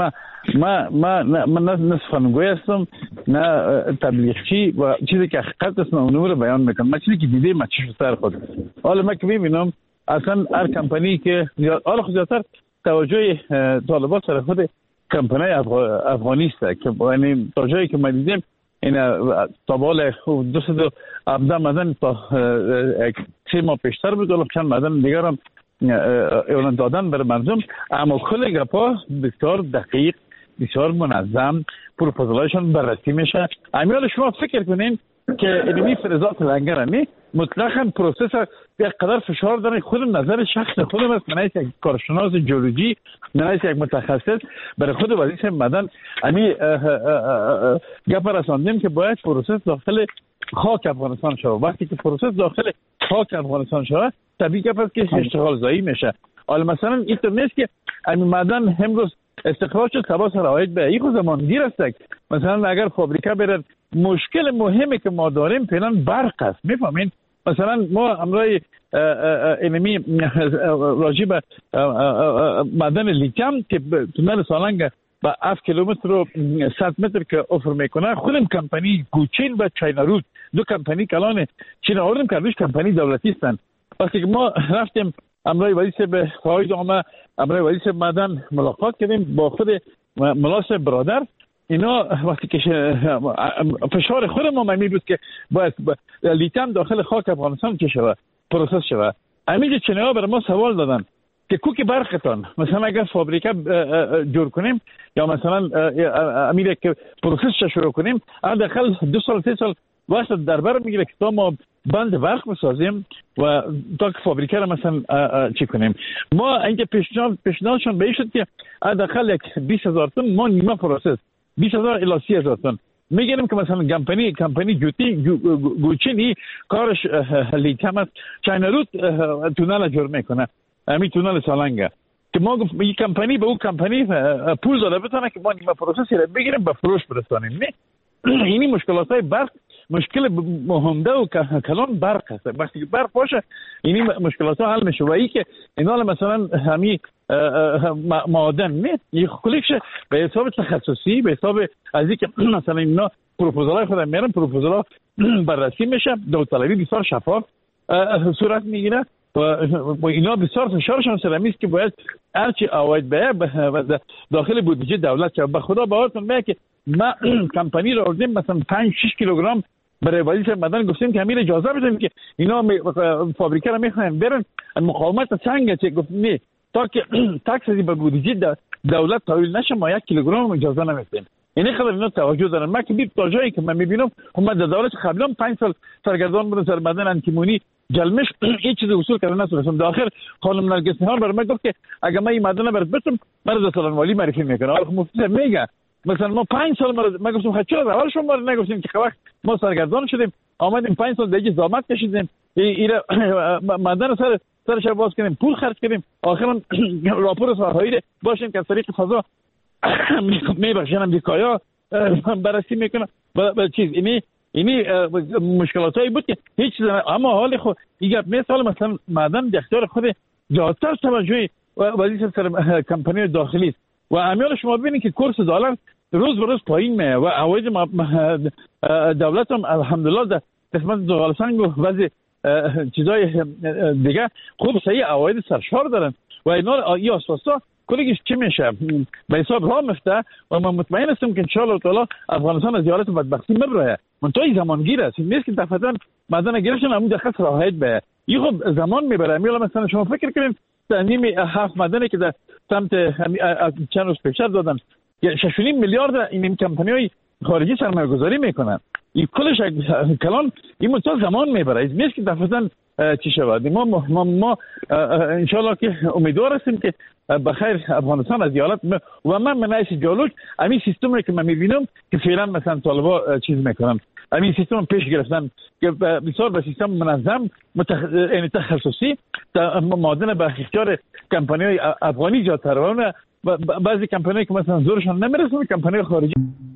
Speaker 4: من نه سخنگوی هستم نه تبلیغچی و چیزی که حقیقت است اون رو بیان میکنم. من چیزی که دیدم چشم سر خود. حالا من که میبینم اصلا هر کمپانی که حالا زیادتر توجه طالبان سر خود کمپانی افغانی است که یعنی تا جایی که من دیدم این تابال 217 مدن تا 3 ماه پیشتر بود، ولی چند مدن دیگر هم اعلان دادن بر مردم، اما کل گپا بسیار دقیق، بسیار منظم، پروپوزالشون بررسی میشه. امیال شما فکر کنین که اینمی فلزات لنگر همی مطلقاً پروسس یک قدر فشار داره. خودم نظر شخص خودم است، من یک کارشناس جیولوژی، من یک متخصص برای خود وظیفه مدن امی گپ رساندیم که باید پروسس داخل خاک افغانستان شود. وقتی که پروسس داخل خاک افغانستان شود طبیعی گپ است که اشتغال زایی میشه. حالا مثلا اینطور نیست که امی مدن امروز استخراج شد سبا سرایت به این زمان گیر است. مثلا اگر فابریکه برن مشکل مهمی که ما داریم فعلا برق است. میفهمین؟ مثلا ما امروز اینمی راجع به معدن لیتیم که تونل سالنگ با 7 کیلومتر و 100 متر که افر میکنه، خودم کمپانی گوچین و چاینارود دو کمپانی کلان چین آوردیم که روش کمپانی دولتی هستند. وقتی که ما رفتیم امروز وزیر به فاید آمه امروز وزیر معدن ملاقات کردیم با خود ملاس برادر، اینا وقتی که فشار خود ما می بود که باید لیتیم داخل خاک افغانستان که شود پروسس شود. همینجا چینی‌ها برای ما سوال دادن که کوک برقتان مثلا اگر فابریکه جور کنیم یا مثلا امیره که پروسس شروع کنیم داخل 2 سال 3 سال وقت در بر میگیره که تا ما بند برق بسازیم و تا که فابریکه را مثلا چی کنیم. ما اینکه پیشنهادشون به این شد که داخل یک 20,000 تن ما نیمه پروسس 20,000 الی 30,000 تن میگیریم که مثلا کمپانی گوچینی کارش لیتیم است، چاینارود تونل جور میکنه، همین تونل سالنگه که ما این کمپانی به اون کمپانی پول داده بتونه که ما نیمه پروسسی را بگیریم به فروش برسانیم. نه اینی مشکلات های برق مشکل مهمده و کلان برق هست. وقتی برق باشه اینی مشکلات ها حل میشه. و ای که اینا مثلا همین معادن نه یک کلیکش به حساب تخصصی به حساب از اینکه مثلا اینا پروپوزال خودم میارن، پروپوزال بررسی میشه، داوطلبی بسیار شفاف صورت میگیره و اینا بسیار فشارشون سر میز که باید هرچی عواید به داخل بودجه دولت شد. به خدا باورتون میاد که ما کمپانی رو آوردیم مثلا 5-6 کیلوگرم برای وزیر معدن گفتیم که همین اجازه بدیم که اینا فابریکه رو میخوان برن مقاومت سنگ چه گفتیم نه تا که تاکس به بودجه دولت تحویل نشه ما 1 کیلوگرم اجازه نمیدیم. این خبر اینا توجه دارن. ما که بی تا جایی که من میبینم هم در دولت قبلا 5 سال سرگردان بودن سر معدن انتیمونی جلمش هیچ چیز اصول کردن نتونستم. داخل خانم نرگس نهار برام گفت که اگه من این معدن برات بتم من از سالن والی معرفی میکنه. حالا مفتی میگه مثلا ما 5 سال ما گفتم چرا اول شما نگفتیم که وقت ما سرگردان شدیم آمدیم 5 سال دیگه زحمت کشیدیم این معدن سرش باز کردیم پول خرج کردیم آخرا راپور صحایی باشیم که از طریق فضا میبخشن امریکایا بررسی میکنه و چیز اینی مشکلاتایی بود که هیچ چیز اما حال خود دیگه مثلا مثلا معدن در اختیار خود زیادتر توجه وزیر سر کمپانی داخلی است و امیال شما ببینید که کورس دلار روز به روز پایین میه و عواید دولت هم الحمدلله در قسمت دغالسنگ و بعضی چیزای دیگه خوب صحیح عواید سرشار دارن و اینا ای اساسا کلیش چی میشه به حساب راه میفته و من مطمئن هستم که ان شاء الله تعالی افغانستان از حالت بدبختی مبره. من توی زمانگیر است نیست که دفعتاً معدن گیرشون همون دقیق راحت به این خب زمان میبره. میلا مثلا شما فکر کنید تنظیم 7 معدنی که در سمت چند روز پیش دادن 6.5 میلیارد این کمپانی‌های خارجی سرمایه‌گذاری میکنن. این کلش کلان این مدت زمان میبره. نیست که دفعتاً چی شود. ما ان شاء الله که امیدوار هستیم که بخیر افغانستان از حالت و من رئیس جیولوژ همین سیستمی که من میبینم که فعلا مثلا طالبا چیز میکنن همین سیستم پیش گرفتن که بسیار به سیستم منظم تخصصی معدن به اختیار کمپانی‌های افغانی جا ترونه و بعضی کمپانی‌ها که مثلا زورشان نمیرسه کمپانی‌های خارجی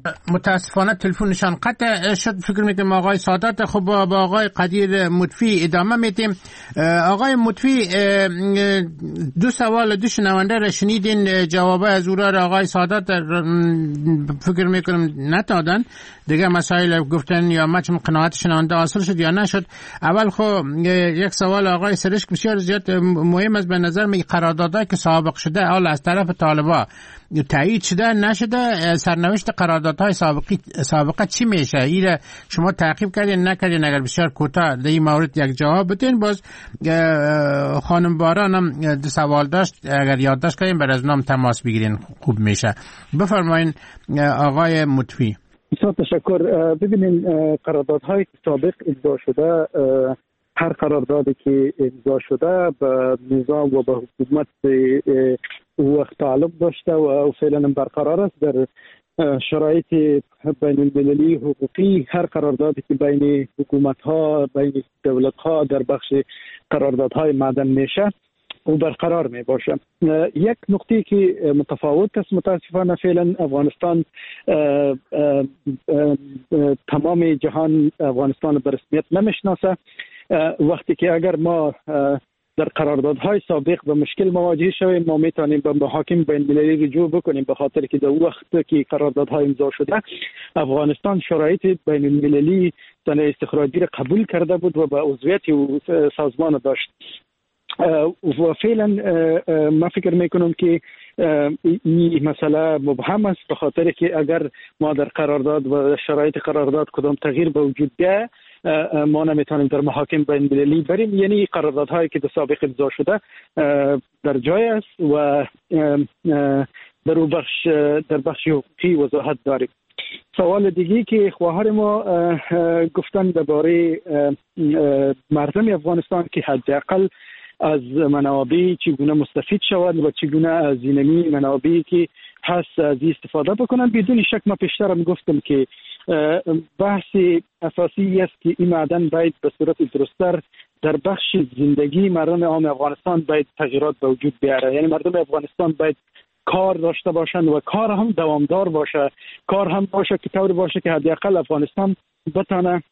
Speaker 3: متاسفانه تلفنشان قطع شد. فکر میکنم آقای سادات. خب با آقای قدیر مطفی ادامه میدیم. آقای مطفی، دو سوال دو شنونده را شنیدین، جواب از او را آقای سادات فکر میکنم ندادن دیگه. مسائل گفتن یا مچم قناعت شنونده حاصل شد یا نشد. اول خب یک سوال آقای سرشک بسیار زیاد مهم است به نظر می، قراردادهایی که سابق شده حالا از طرف طالبان تایید شده نشده، سرنوشت قراردادهای سابقه چی میشه؟ این شما تعقیب کردین نکردین؟ اگر بسیار کوتاه در این مورد یک جواب بدین. باز خانم باران هم دو سوال داشت، اگر یادداشت کنین بر از نام تماس بگیرین خوب میشه. بفرمایین آقای مطفی.
Speaker 5: بسیار تشکر. ببینین قراردادهای سابق امضا شده، هر قراردادی که امضا شده به نظام و به حکومت وقت تعلق داشته و فعلا برقرار است. در شرایط بین المللی حقوقی هر قراردادی که بین حکومت ها بین دولت ها در بخش قراردادهای معدن میشه او برقرار می باشه. یک نکته که متفاوت است متاسفانه فعلا افغانستان، تمام جهان افغانستان به رسمیت نمیشناسه. وقتی که اگر ما در قراردادهای سابق به مشکل مواجه شویم ما میتونیم به محاکم بین المللی رجوع بکنیم، به خاطر که در وقت که قراردادها امضا شده افغانستان شرایط بین المللی صنایع استخراجی را قبول کرده بود و به عضویت سازمان داشت و فعلا ما فکر میکنم که این مسئله مبهم است، به خاطر که اگر ما در قرارداد و شرایط قرارداد کدام تغییر به وجود بیاید ما نمیتونیم در محاکم بین المللی بریم. یعنی قراردادهایی که در سابق امضا شده در جای است و در بخش حقوقی وضاحت داریم. سوال دیگه که خواهر ما گفتن درباره مردم افغانستان که حداقل از منابع چگونه مستفید شود و چگونه از اینمی منابعی که هست از استفاده بکنن. بدون شک ما پیشترم گفتم که بحث اساسی است که این معدن باید به صورت درست‌تر در بخش زندگی مردم عام افغانستان باید تغییرات به وجود بیاره. یعنی مردم افغانستان باید کار داشته باشند و کار هم دوامدار باشه، کار هم باشه که طور باشه که حداقل افغانستان بتونه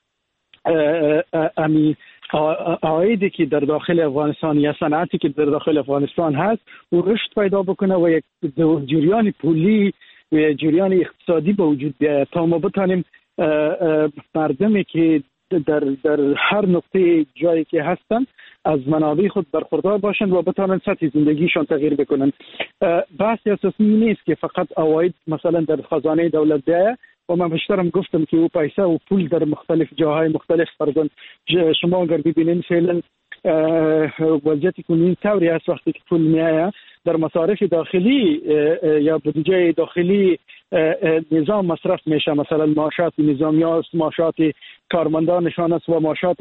Speaker 5: عایدی که در داخل افغانستان یا صنعتی که در داخل افغانستان هست و رشد پیدا بکنه و یک جریان پولی و جریان اقتصادی به وجود بیاید تا ما بتانیم مردمی که در هر نقطه جایی که هستن از منابع خود برخوردار باشند و بتانند سطح زندگیشان تغییر بکنند. بحث اساسی نیست که فقط عواید مثلا در خزانه دولت بیاید و من بیشترم گفتم که او پیسه و پول در مختلف جاهای مختلف فرزن شما اگر ببینید فعلا وضعیت کنونی طوری است وقتی که پول میآید در مصارف داخلی یا بودجه داخلی نظام مصرف میشه، مثلا معاشات نظامیان، معاشات کارمندانشان است و معاشات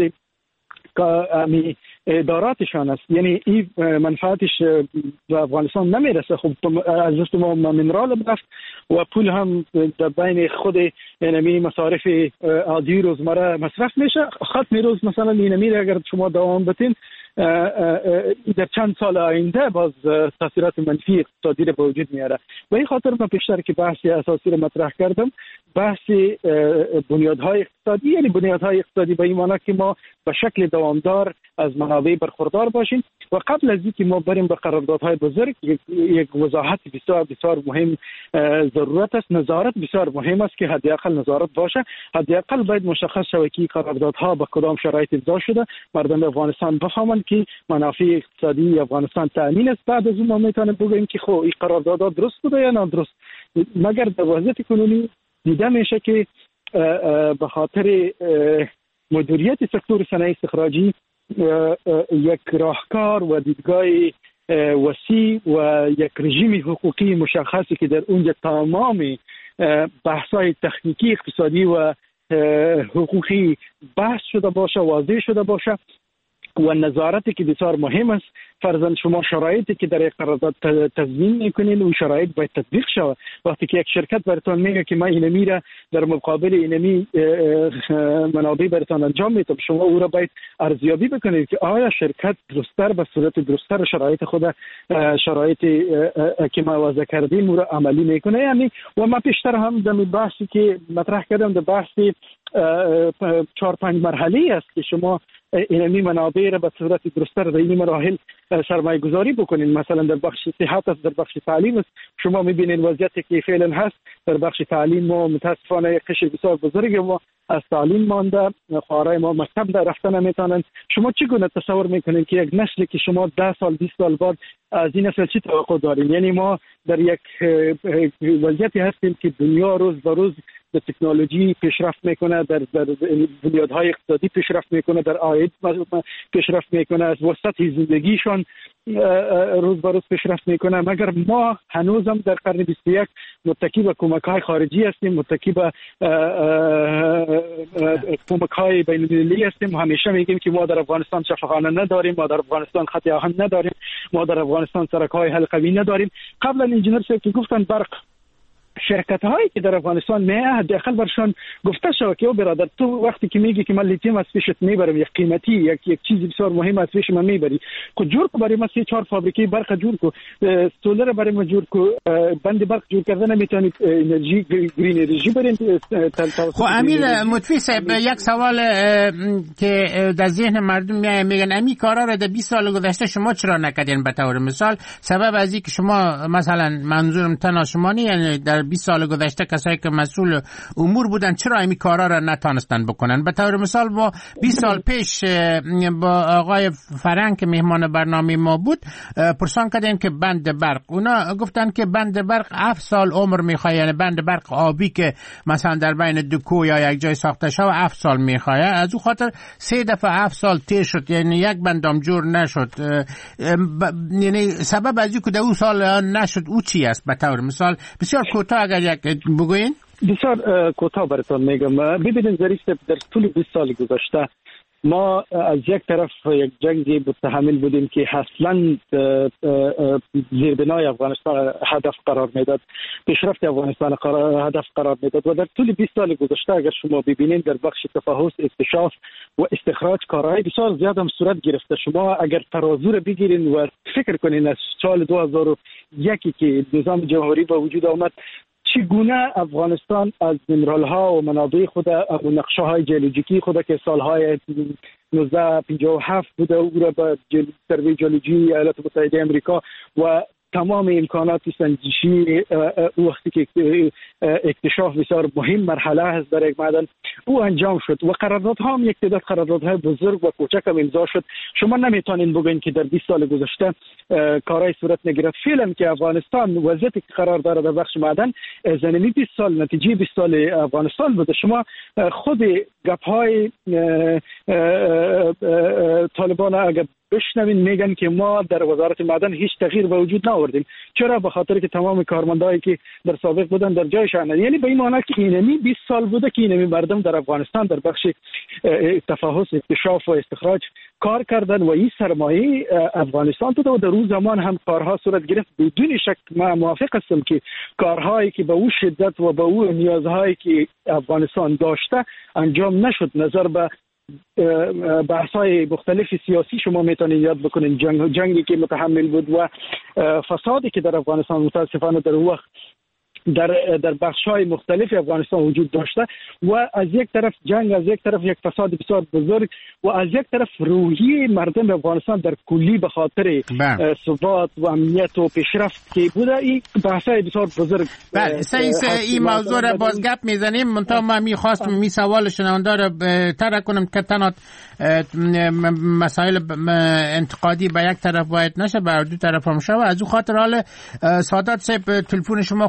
Speaker 5: اداراتشان است. یعنی این منفعتش به افغانستان نمیرسه. خب از دست ما منرال رفت و پول هم در بین خود اینمی مصارف عادی روزمره مصرف میشه. ختم روز مثلا اینمی اگر شما دوام بتین در چند سال آینده باز تاثیرات منفی اقتصادی را به وجود میاره. و این خاطر من پیشتر که بحث اساسی را مطرح کردم بحث بنیادهای اقتصادی، یعنی بنیادهای اقتصادی به این معنی که ما به شکل دوامدار از منابع برخوردار باشیم و قبل از اینکه ما بریم به قراردادهای بزرگ یک وضاحت بسیار بسیار مهم ضرورت است. نظارت بسیار مهم است که حداقل نظارت باشه. حداقل باید مشخص شود که قراردادها به کدام شرایط امضا شده، مردم افغانستان بفهمند که منافع اقتصادی افغانستان تامین است. بعد از اون ما میتونیم بگیم که خب این قراردادها درست بوده یا نادرست. مگر در وضعیت کنونی دیده میشه که به خاطر مدیریت سکتور صنایع استخراجی یک راهکار و دیدگاه وسیع و یک رژیم حقوقی مشخصی که در اونجا تمام بحث‌های تکنیکی اقتصادی و حقوقی بحث شده باشه، واضح شده باشه و نظارتی که بسیار مهم است. فرضاً شما شرایطی که در قرارداد تضمین میکنین و شرایط باید تطبیق شود. وقتی که یک شرکت براتون میگه که من اینمی را در مقابل اینمی منابع براتون انجام میدم، شما او را باید ارزیابی بکنید که آیا شرکت درست‌تر به صورت درست‌تر شرایط خود شرایطی که ما وضع کردیم او را عملی میکنه. یعنی و ما پیشتر هم در بحثی که مطرح کردم در بحثی 4-5 مرحله است که شما اینمی منابع را به صورت درست‌تر در این مراحل سرمایه گذاری بکنین. مثلا در بخش صحت است، در بخش تعلیم است. شما میبینین وضعیتی که فعلا هست در بخش تعلیم ما متاسفانه یک قشر بسیار بزرگ ما از تعلیم مانده، خواهرای ما مکتب رفتن نمیتونن. شما چگونه تصور میکنین که یک نسلی که شما 10 سال 20 سال بعد از این نسل چی توقع دارین؟ یعنی ما در یک وضعیتی هستیم که دنیا روز به روز به تکنولوژی پیشرفت میکنه، در بنیادهای اقتصادی پیشرفت میکنه، در عاید پیشرفت میکنه، از وسط زندگیشان روز به روز پیشرفت میکنه، مگر ما هنوزم در قرن 21 متکی به کمک‌های خارجی هستیم، متکی به کمک‌های بین‌المللی هستیم. همیشه میگیم که ما در افغانستان شفاخانه نداریم، ما در افغانستان خط آهن نداریم، ما در افغانستان سرک‌های حلقوی نداریم. قبلا انجینر که گفتن برق شرکت هایی که در افغانستان حداقل برشان گفته شد که برادر تو وقتی که میگی که من لیتیم از پیشت میبرم یک قیمتی یک چیز بسیار مهم از پیش من میبری، خود جور کو برای ما 3-4 فابریکه برق جور کو، سولر برای ما جور کو، بند برق جور کردن نمیتونید انرژی گرین انرژی برین.
Speaker 3: خب امیر مطفی صاحب، یک سوال که در ذهن مردم میگن امی کارا را در 20 سال گذشته شما چرا نکردین؟ به طور مثال سبب از اینکه شما مثلا منظورم تنها شما نه، یعنی در 20 سال گذشته کسایی که مسئول امور بودن چرا این کارا را نتونستن بکنن؟ به طور مثال ما 20 سال پیش با آقای فرنگ که مهمان برنامه ما بود پرسان کردیم که بند برق، اونا گفتن که بند برق 7 سال عمر میخواد، یعنی بند برق آبی که مثلا در بین دو کوه یا یک جای ساخته شده 7 سال میخواد، از اون خاطر 3 دفعه 7 سال تیر شد، یعنی یک بندام جور نشد. یعنی سبب از اینکه در اون سال نشد او چی است؟ به طور مثال بسیار کوتاه اگر یک بگوین.
Speaker 5: بسیار کوتاه براتون میگم. ببینید در طول 20 سال گذشته ما از یک طرف یک جنگی متحمل بودیم که اصلا زیربنای افغانستان هدف قرار میداد، پیشرفت افغانستان هدف قرار میداد و در طول 20 سال گذشته اگر شما ببینید در بخش تفحص، اکتشاف و استخراج کارهای بسیار زیاد هم صورت گرفته. شما اگر ترازو رو بگیرین و فکر کنین از سال 2001 که نظام جمهوری به وجود آمد چگونه افغانستان از مینرال ها و منابع خود و نقشه های ژئولوژیکی خود که سالهای 1957 بوده او را به سروی ژئولوژی ایالات متحده آمریکا و تمام امکانات سنجشی وقتی که اکتشاف بسیار مهم مرحله است در یک معدن او انجام شد و قراردادها هم یک تعداد قراردادهای بزرگ و کوچک هم امضا شد. شما نمیتونین بگین که در 20 سال گذشته کارهای صورت نگرفت. فعلا که افغانستان وضعیتی که قرار داره در بخش معدن زمینی 20 سال نتیجه 20 سال افغانستان بوده. شما خود گپ‌های طالبان اگر بشنوین میگن که ما در وزارت معدن هیچ تغییر به وجود نآوردیم. چرا؟ به خاطر که تمام کارمندایی که در سابق بودن در جایشان، یعنی به این معنی که اینمی 20 سال بوده که اینمی مردم در افغانستان در بخش تفحص، اکتشاف و استخراج کار کردن و این سرمایه افغانستان بود و در اون زمان هم کارها صورت گرفت. بدون شک ما موافق هستم که کارهایی که به اون شدت و به اون نیازهایی که افغانستان داشته انجام نشد. نظر به بحث‌های مختلف سیاسی شما میتونید یاد بکنین، جنگی که متحمل بود و فسادی که در افغانستان متاسفانه در وقت در بخش‌های مختلف افغانستان وجود داشته و از یک طرف جنگ، از یک طرف یک فساد بسیار بزرگ و از یک طرف روحیه مردم افغانستان در کلی به خاطر ثبات و امنیت و پیشرفت که بوده. این بحث‌های بسیار بزرگ.
Speaker 3: بله، این موضوع را باز گپ میزنیم. منتها من می‌خواستم می سوال شنونده را طرح کنم که تنها مسائل انتقادی به یک طرف باید نشه، بر دو طرف هم شود. از اون خاطر حال سادات صاحب تلفن شما خود به خود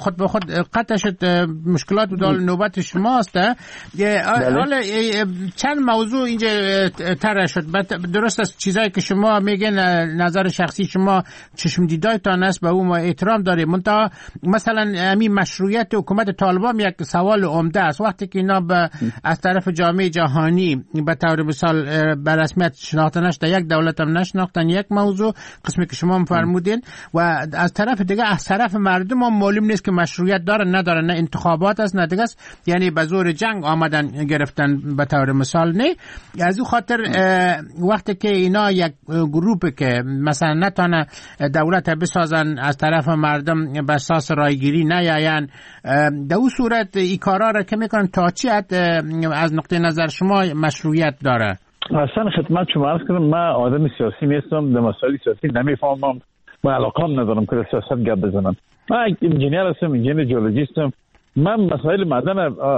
Speaker 3: قطع شد مشکلات بود. نوبت شماست. حالا چند موضوع اینجا طرح شد. درست است چیزایی که شما میگن نظر شخصی شما چشم دیدایتان است، به اون ما احترام داریم. منتها مثلا همین مشروعیت حکومت طالبان یک سوال عمده است. وقتی که اینا از طرف جامعه جهانی به طور مثال به رسمیت شناخته نشده، یک دولت هم نشناختن، یک موضوع قسمی که شما فرمودین، و از طرف دیگه از طرف مردم هم معلوم نیست که مشروعیت دارن ندارن، نه انتخابات است نه دیگه است، یعنی به زور جنگ آمدن گرفتن به طور مثال. نه از اون خاطر وقتی که اینا یک گروه که مثلا نتونه دولت بسازن از طرف مردم به اساس رایگیری نیاین، در اون صورت این کارا را که میکنن تا چی از نقطه نظر شما مشروعیت داره؟
Speaker 4: اصلا خدمت شما عرض کنم، من آدم سیاسی نیستم، در مسائل سیاسی نمیفهمم، من علاقه ندارم که سیاست گپ بزنم. من انجینیر هستم، انجینیر جیولوژیستم. من مسائل معدن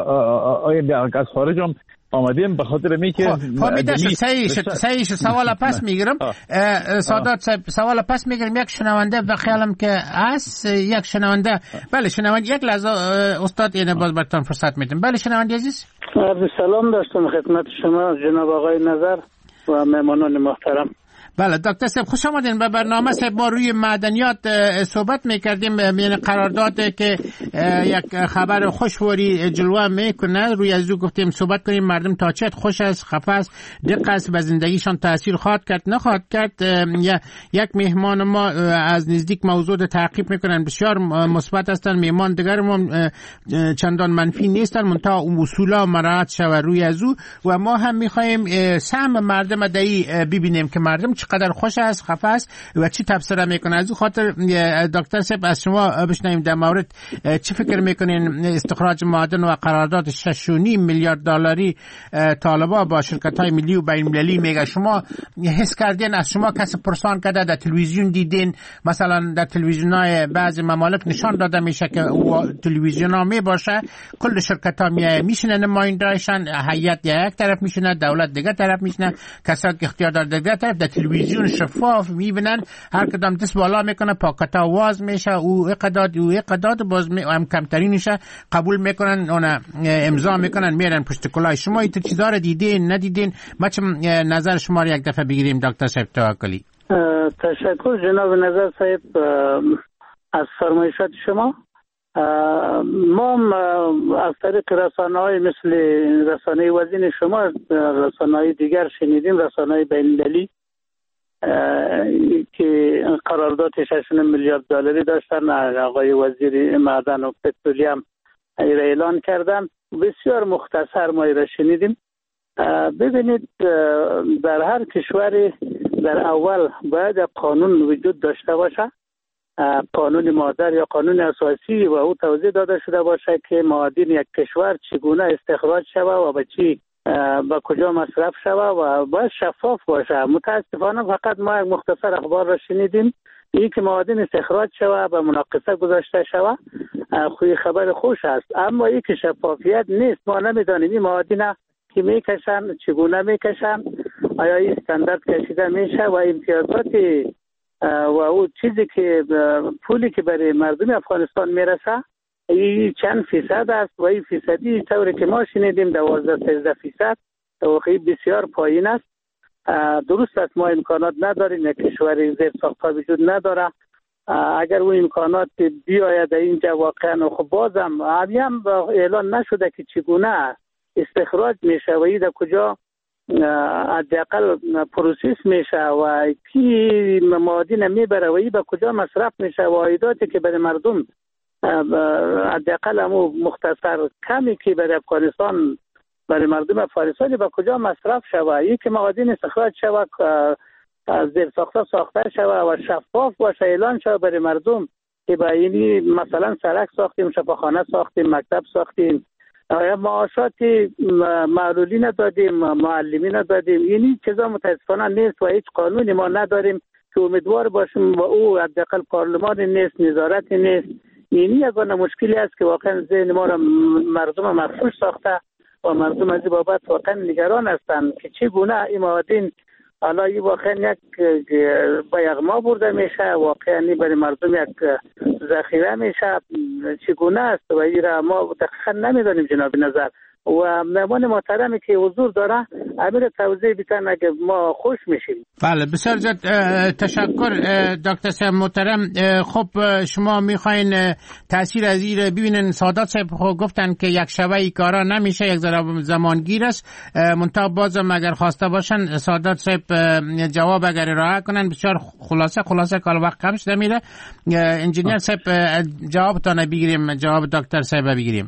Speaker 4: از خارجم آمدیم به خاطر میگه
Speaker 3: فهمیده شد. صحیح سوال پس میگیرم. سادات صاحب سوال پس میگیرم. یک شنونده و خیالم که از یک شنونده، بله شنونده، یک لحظه استاد اینه باز براتون فرصت میدم. بله شنونده عزیز،
Speaker 8: عرض سلام داشتم خدمت شما جناب آقای نظر و مهمانان محترم.
Speaker 3: بله دکتر صاحب خوش آمدین به برنامه. صاحب ما روی معدنیات صحبت میکردیم، یعنی قرارداد که یک خبر خوشواری جلوه میکنه، روی از او گفتیم صحبت کنیم مردم تا چقدر خوش است، خفه است، دق است، به زندگیشان تاثیر خواهد کرد نخواهد کرد. یک مهمان ما از نزدیک موضوع تعقیب میکنن، بسیار مثبت هستن، مهمان دیگر ما چندان منفی نیستن، منتها اصولا مراعات شود روی از او. و ما هم میخوایم سهم مردم دایی ببینیم که مردم چقدر خوش است، خفه است و چی تبصره میکنه. از اون خاطر دکتر صاحب از شما بشنویم در مورد چی فکر میکنین استخراج معادن و قرارداد 6.5 میلیارد دلاری طالبان با شرکت‌های ملی و بین‌المللی میگه. شما حس کردین، از شما کسی پرسان کرده، در تلویزیون دیدین؟ مثلا در تلویزیون‌های بعضی ممالک نشان داده میشه که تلویزیون‌ها میباشه کل شرکت‌ها میشینن نماینده‌شان، هیئت یک طرف میشینه، دولت دیگه طرف میشینه، کسایی که اختیار داره دیگه طرف. در تلویزیون شفاف میبینن هر کدام دست بالا میکنه، پاکتا واز میشه، او اقداد باز هم کمترینشه قبول میکنن، اون امضا میکنن، میرن پشت کلاه. شما این چیزا رو دیدین ندیدین؟ ما چه نظر شما رو یک دفعه بگیریم دکتر صاحب توکلی.
Speaker 8: تشکر جناب نظر صاحب از فرمایشات شما. ما از طریق رسانه‌های مثل رسانه وزین شما، رسانه‌های دیگر شنیدیم، رسانه‌های بین‌المللی که قرارداد 6 میلیارد دلاری داشتن، آقای وزیر معدن و پترولیوم اعلان کردن. بسیار مختصر ما را شنیدیم. ببینید در هر کشوری در اول باید قانون وجود داشته باشه، قانون مادر یا قانون اساسی، و او توضیح داده شده باشه که معادن یک کشور چگونه استخراج شود و به چی با کجا مصرف شود و باید شفاف باشه. متاسفانه فقط ما یک مختصر اخبار را شنیدیم، این که معادن استخراج شود و مناقصه گذاشته شود، خوی خبر خوش است، اما این که شفافیت نیست. ما نمیدانیم این معادن که میکشن چگونه میکشن، آیا این استاندارد کشیده میشه و امتیازات و او چیزی که پولی که برای مردم افغانستان میرسه این چند فیصد است و این فیصدی طوری که ما شنیدیم 12-13%، واقعی بسیار پایین است. درست است ما امکانات نداریم، یک کشور زیر ساختها وجود نداره. اگر او امکانات بیاید اینجا واقعا، خب بازم هم اعلان نشده که چگونه استخراج میشه و این در کجا حداقل پروسس میشه و کی معادن میبره و این به کجا مصرف میشه و عایداتی که برای مردم حداقل همو مختصر کمی که برای افغانستان، برای مردم افغانستان به کجا مصرف شود. این که معادن استخراج شود، زیر ساخته شود و شفاف باشه، اعلان شود برای مردم که با اینی مثلا سرک ساختیم، شفاخانه ساختیم، مکتب ساختیم، معاشات معلولی ندادیم، معلمی ندادیم. اینی چیزا متاسفانه نیست و هیچ قانونی ما نداریم که امیدوار باشیم و او حداقل پارلمان نیست، نظارت نیست. اینی یگانه مشکلی است که واقعا ذهن ما را مردم مفروش ساخته و مردم از این بابت واقعا نگران هستند که چگونه این معادن حالا این واقعا یک با یغما برده میشه، واقعا برای مردم یک ذخیره میشه. چگونه است و این را ما دقیقا نمیدانیم جناب نظر. و مهمان محترمی که حضور داره امیر توضیح بیتن اگه ما خوش میشیم.
Speaker 3: بله بسیار زیاد تشکر دکتر صاحب محترم. خب شما میخواین تاثیر از این ببینن. سادات صاحب گفتن که یک شبه ای کارا نمیشه، یک زمانگیر است. منتها بازم اگر خواسته باشن سادات صاحب جواب اگر ارائه کنن بسیار خلاصه کار وقت کم شده میره. انجینیر صاحب جوابتان بگیریم، جواب دکتر صاحب بگیریم.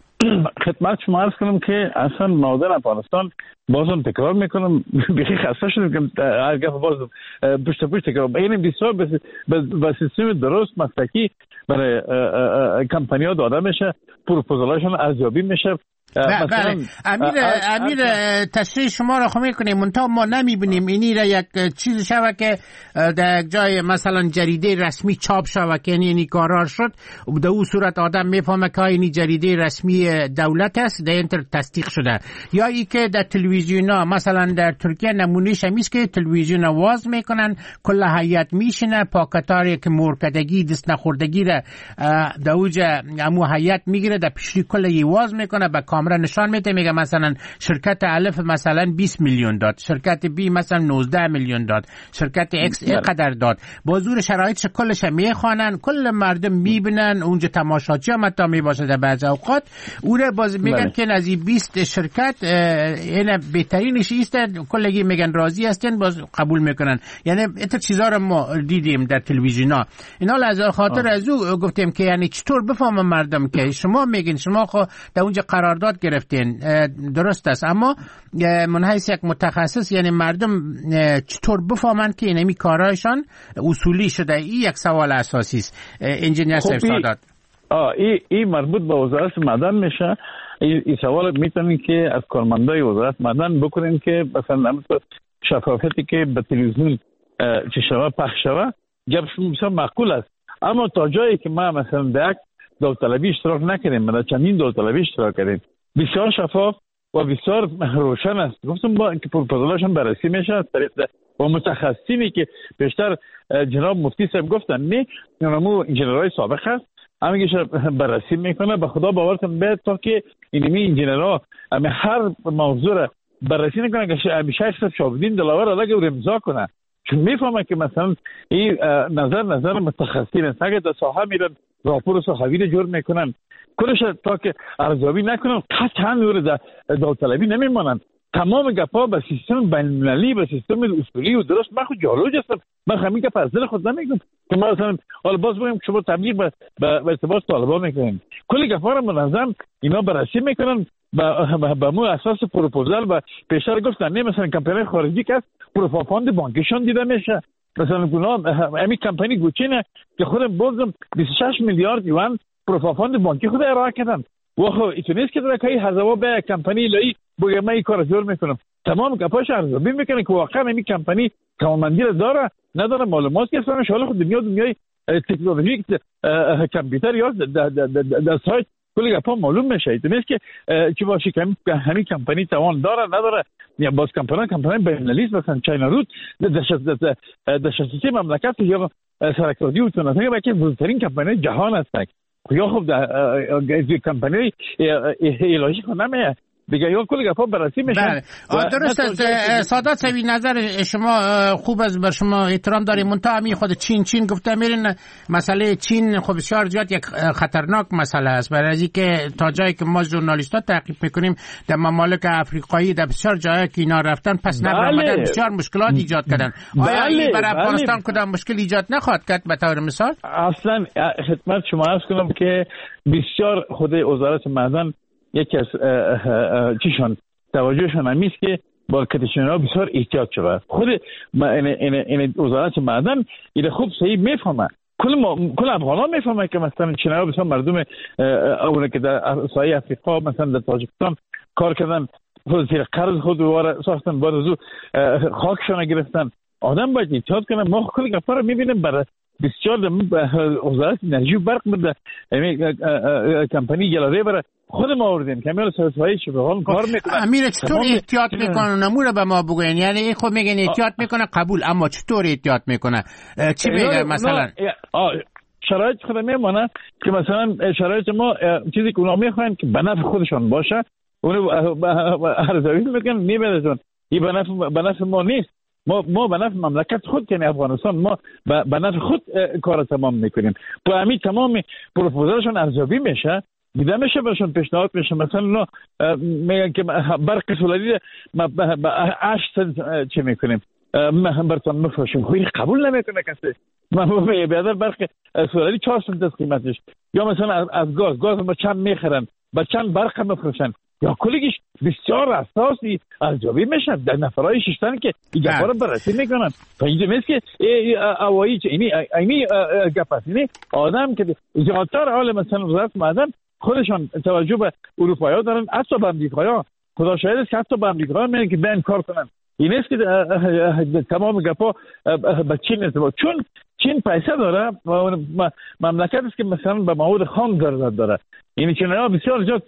Speaker 4: خدمت شما عرض کنم که اصلا نادر افغانستان بازم تکرار میکنم بیخی خسته شدیم که اگر بازم پشت تکرار این بسیار به سیستم درست مسلکی برای کمپانی ها داده میشه، پروپوزالاشون ارزیابی میشه.
Speaker 3: بله امیر تشریح شما را خو میکنیم، منتها ما نمیبینیم اینی را یک چیز شوه که در یک جای مثلا جریده رسمی چاپ شوه که اینی قرار شد و در اون صورت آدم میفهمه که اینی جریده رسمی دولت است، در اینتر تصدیق شده. یا ای که در تلویزیون ها مثلا در ترکیه نمونهش همیست که تلویزیون واز میکنن، کل هیئت میشینه، پاکتاری که مرکدگی دست نخوردگی را در اوجه امو هیئت میگیره، در پیشری کل واز میکنه، به کامرا نشان میده، میگه مثلا شرکت الف مثلا 20 میلیون داد، شرکت بی مثلا 19 میلیون داد، شرکت ایکس اینقدر داد. با زور شرایطش کلش میخوانن، کل مردم میبینن، اونجا تماشاچی هم حتی میباشه در بعض اوقات. اوره باز میگن که از این 20 شرکت این بهترینش است، کلگی میگن راضی هستن، باز قبول میکنن. یعنی این چیزا رو ما دیدیم در تلویزیونا. اینا از خاطر از او گفتیم که یعنی چطور بفهمه مردم که شما میگین شما خو در اونجا قرارداد گرفتین، درست است، اما من حیث یک متخصص یعنی مردم چطور بفهمن که اینمی کارایشان اصولی شده؟ این یک سوال اساسی است. انجینیر صاحب سادات
Speaker 4: این مربوط به وزارت معدن میشه. این سوال میتونین که از کارمندای وزارت معدن بکنین که مثلا شفافیتی که به تلویزیون چه شوه پخش شوه گپشون بسیار معقول است. اما تا جایی که ما مثلا در یک داوطلبی اشتراک نکردیم، ما در چندین داوطلبی اشتراک کردیم، بسیار شفاف و بسیار روشن است. گفتم با اینکه پروپوزالاشون بررسی میشه از طریق و متخصصینی که بیشتر جناب مفتی صاحب گفتن نه نمو انجینرهای سابق هست، همینش بررسی میکنه. به خدا باورتون بیاد تا که اینمی انجینرها هر موضوع را بررسی نکنه که همیشه شاهدین دلاور علاقه و امضا کنه، چون میفهمه که مثلا این نظر متخصصین است. اگه در ساحه میرن راپور صحوی رو جور میکنن، کلش تا که ارزیابی نکنن قطعا نور داوطلبی نمیمانند. تمام گپا به سیستم بین‌المللی، به سیستم اصولی و درست. من خود جالوج هستم، من همین که از دل خود نمیگم که ما مثلا حالا باز بگم که شما تبلیغ به ارتباط طالبان میکنین. کل گپا رو منظم اینا بررسی میکنن به مو اساس پروپوزال و پیشتر گفتن نه مثلا کمپانی خارجی که پروفاند بانکیشون دیده میشه. مثلا همین کمپانی گوچینه که خودم بازم 26 میلیارد یوان پروفاند بانکی خود ارائه کردن. واخه ایتونیست که در که هزوا به کمپانی لای بگه من این کار جور میکنم، تمام گپاش ارزیابی میکنه که واقعا همین کمپانی کارمندی داره نداره، معلومات که اصلا شغل خود دنیای تکنولوژی کامپیوتر یا در سایت کلی گپا معلوم میشه. ایتونیست که چی باشه که همین کمپانی توان داره نداره، یا باز کمپانی بین‌المللی مثلا چاینا رود در شخصی مملکت یا سرکردی و تونتنگه باید که بزرگترین کمپانی جهان هستند. یا خب در کمپانی ایلاشی کنه دیگه یا کل گپا بررسی میشه.
Speaker 3: بله درست است. سادات صاحب نظر شما خوب است، بر شما احترام داریم. منتها می خود چین گفته میرین مسئله چین خب بسیار زیاد یک خطرناک مسئله است، برای اینکه تا جایی که ما ژورنالیست‌ها تعقیب میکنیم در ممالک افریقایی در بسیار جایی که اینا رفتن پس نرفتن بسیار مشکلات ایجاد کردن. آیا این برای افغانستان کدام مشکل ایجاد نخواهد کرد به طور مثال؟
Speaker 4: اصلا خدمت شما عرض کنم که بسیار خود وزارت معدن یکی از چیشان توجهشان همیست که با کتشنها بسیار احتیاط شده. خود این وزارت معدن این خوب صحیح میفهمه، کل افغانان میفهمه که مثلا چینای‌ها بسیار مردم اونه که در ساحل افریقا مثلا در تاجیکستان کار کردن، زیر قرض خود ساختن، بعد از او خاکشان گرفتن. آدم باید احتیاط کنه. ما کل گپا رو میبینیم برای بسیار وزارت انرژی و برق بده کمپانی گلاره برای خود ما آوردیم که امیر سرسایی شو به حال کار میکنه.
Speaker 3: امیر چطور احتیاط میکنه نموره به ما بگوین؟ یعنی خود میگن احتیاط میکنه قبول، اما چطور احتیاط میکنه؟ چی میگه مثلا؟
Speaker 4: شرایط خود میمونه که مثلا شرایط ما چیزی که اونا میخواین که به نفع خودشان باشه اونو ارزیابی میکنن میبرن. این به نفع ما نیست. ما به نفع مملکت خود که افغانستان ما به نفع خود کار تمام میکنیم. با همین تمام پروپوزالشون ارزیابی میشه، دیده میشه برشون پیشنهاد میشه. مثلا اونا میگن که برق سولری با 8 سنت چه میکنیم براتون مفروشیم. خب این قبول نمیکنه کسی. ما بیادر برق سولری 4 سنت است قیمتش. یا مثلا از گاز ما چند میخرن با چند برق مفروشن. یا کلیگیش بسیار اساسی ارزیابی میشن در نفرای ششتن که این گپا رو بررسی میکنن. تا اینجا نیست که اوایی اینی گپ است. اینی آدم که زیادتر حال مثلا وزارت معدن خودشان توجه به اروپایی ها دارن، حتی به امریکایی ها. خدا شاهد است که حتی به امریکایی ها میگن که بین کار کنن. این نیست که تمام گپا به چین ارتباط، چون چین پیسه داره و مملکت است که مثلا به مواد خام ضرورت داره. این چینی‌ها بسیار زیاد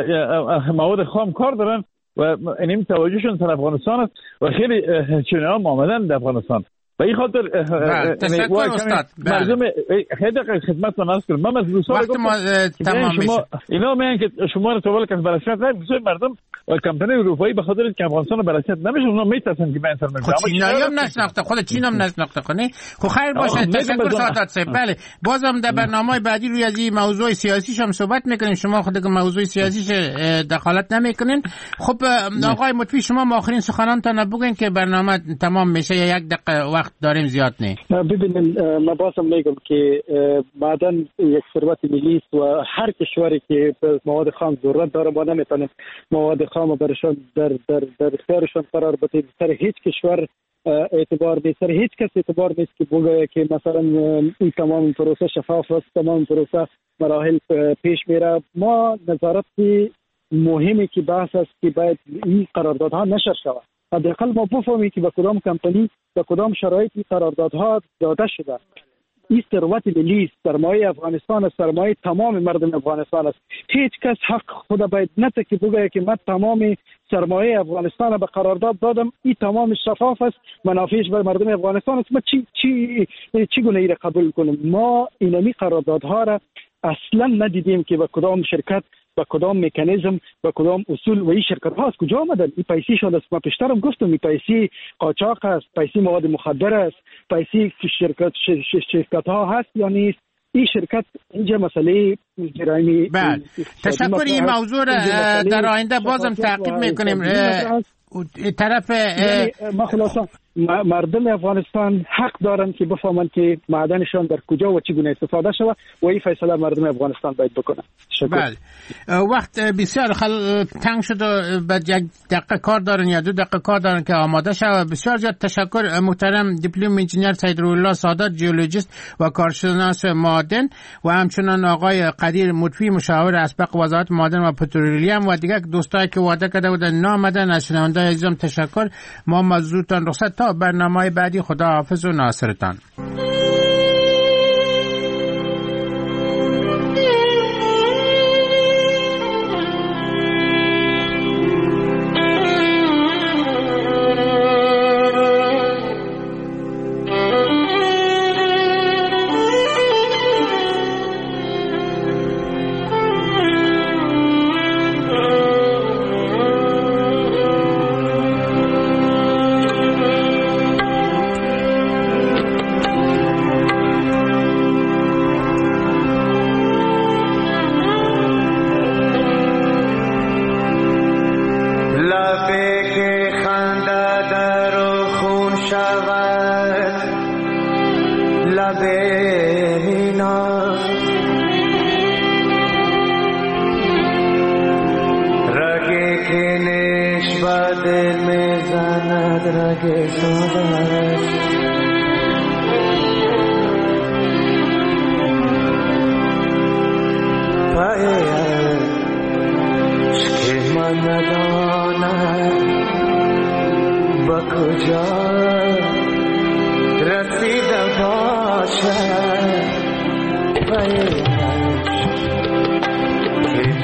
Speaker 4: مواد خام کار دارن و این توجهشون در افغانستان است و خیلی چینی‌ها آمدن در افغانستان. و این خاطر
Speaker 3: تشکر استاد.
Speaker 4: مردم خیلی خدمت من عرض کنم. من از روسا
Speaker 3: تمام میشه.
Speaker 4: اینا میگن که شما رو طوال کس بررسیت نمیشه. مردم کمپانی اروپایی به خاطر اینکه افغانستان رو بررسیت نمیشه اونا میترسن که به انسان میشه.
Speaker 3: خود چینایی هم نشناخته، خود چین هم نشناخته کنه. خب خیر باشه. تشکر سعادت صاحب. بله بازم در برنامه بعدی روی از این موضوع سیاسی هم صحبت میکنیم. شما خود که موضوع سیاسی دخالت نمیکنین. خب آقای مطفی شما آخرین سخنانتان بگین که برنامه تمام میشه. یک دقیقه وقت داریم زیاد نه.
Speaker 5: ببینید من بازم میگم که معدن یک ثروت ملی است و هر کشوری که به مواد خام ضرورت داره ما نمیتونیم مواد خام برشان در اختیارشان قرار بدیم. سر هیچ کشور اعتبار نیست، سر هیچ کس اعتبار نیست که بگه که مثلا این تمام پروسه شفاف است، تمام پروسه مراحل پیش میره. ما نظارت مهمی که بحث است که باید این قراردادها نشر شود. حداقل ما بفهمیم که به کدام کمپانی به کدام شرایطی قراردادها داده شده. این ثروت ملی است، سرمایه افغانستان است، سرمایه تمام مردم افغانستان است. هیچ کس حق خود باید نته که بگه که من تمام سرمایه افغانستان به قرارداد دادم، این تمام شفاف است، منافعش بر مردم افغانستان است. ما چی گونه ای را قبول کنیم؟ ما اینمی قراردادها را اصلا ندیدیم که به کدام شرکت با کدام مکانیزم با کدام اصول و این شرکت ها از کجا آمدن. این پیسی شده است. ما پیشترم گفتم این پیسی قاچاق است، پیسی مواد مخدر است، پیسی شرکت ها هست یا نیست. این شرکت اینجا مسئله جرامی.
Speaker 3: بله تشکر. این موضوع را در آینده بازم تعقیب میکنیم. طرف
Speaker 5: ما خلاصا مردم افغانستان حق دارن که بفهمن که معدنشان در کجا و چگونه استفاده شود و این فیصله مردم افغانستان باید بکنن.
Speaker 3: بله وقت بسیار تنگ شد و بعد یک دقیقه کار دارن یا 2 دقیقه کار دارن که آماده شود. بسیار زیاد تشکر محترم دیپلم انجینیر سیدرالله سادات جیولوژیست و کارشناس معدن و همچنان آقای قدیر مطفی مشاور اسبق وزارت معدن و پترولیوم و دیگر دوستایی که وعده کرده بودن نامدن. از شنوندگان عزیزم تشکر. ما مزودتان رخصت تا برنامه بعدی. خدا حافظ و ناصرتان.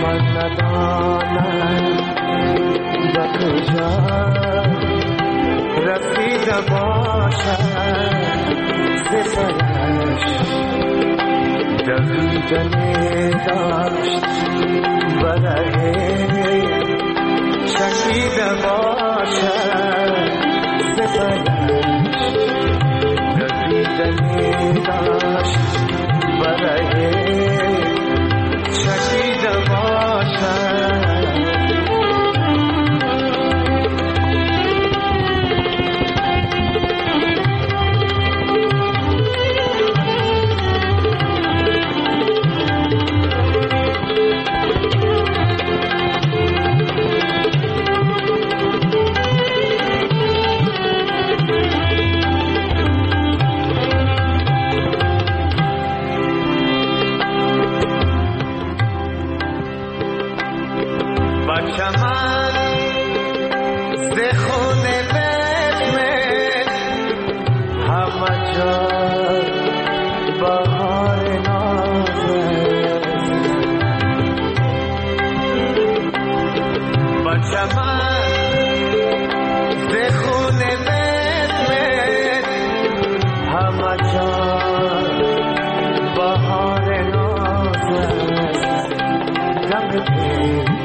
Speaker 9: من ندانم به کجا رسیده باشد سفرش دویدنی داشت برای چشیده باشد سفرش دویدنی داشت برای چشیده باشد بهار نازه دم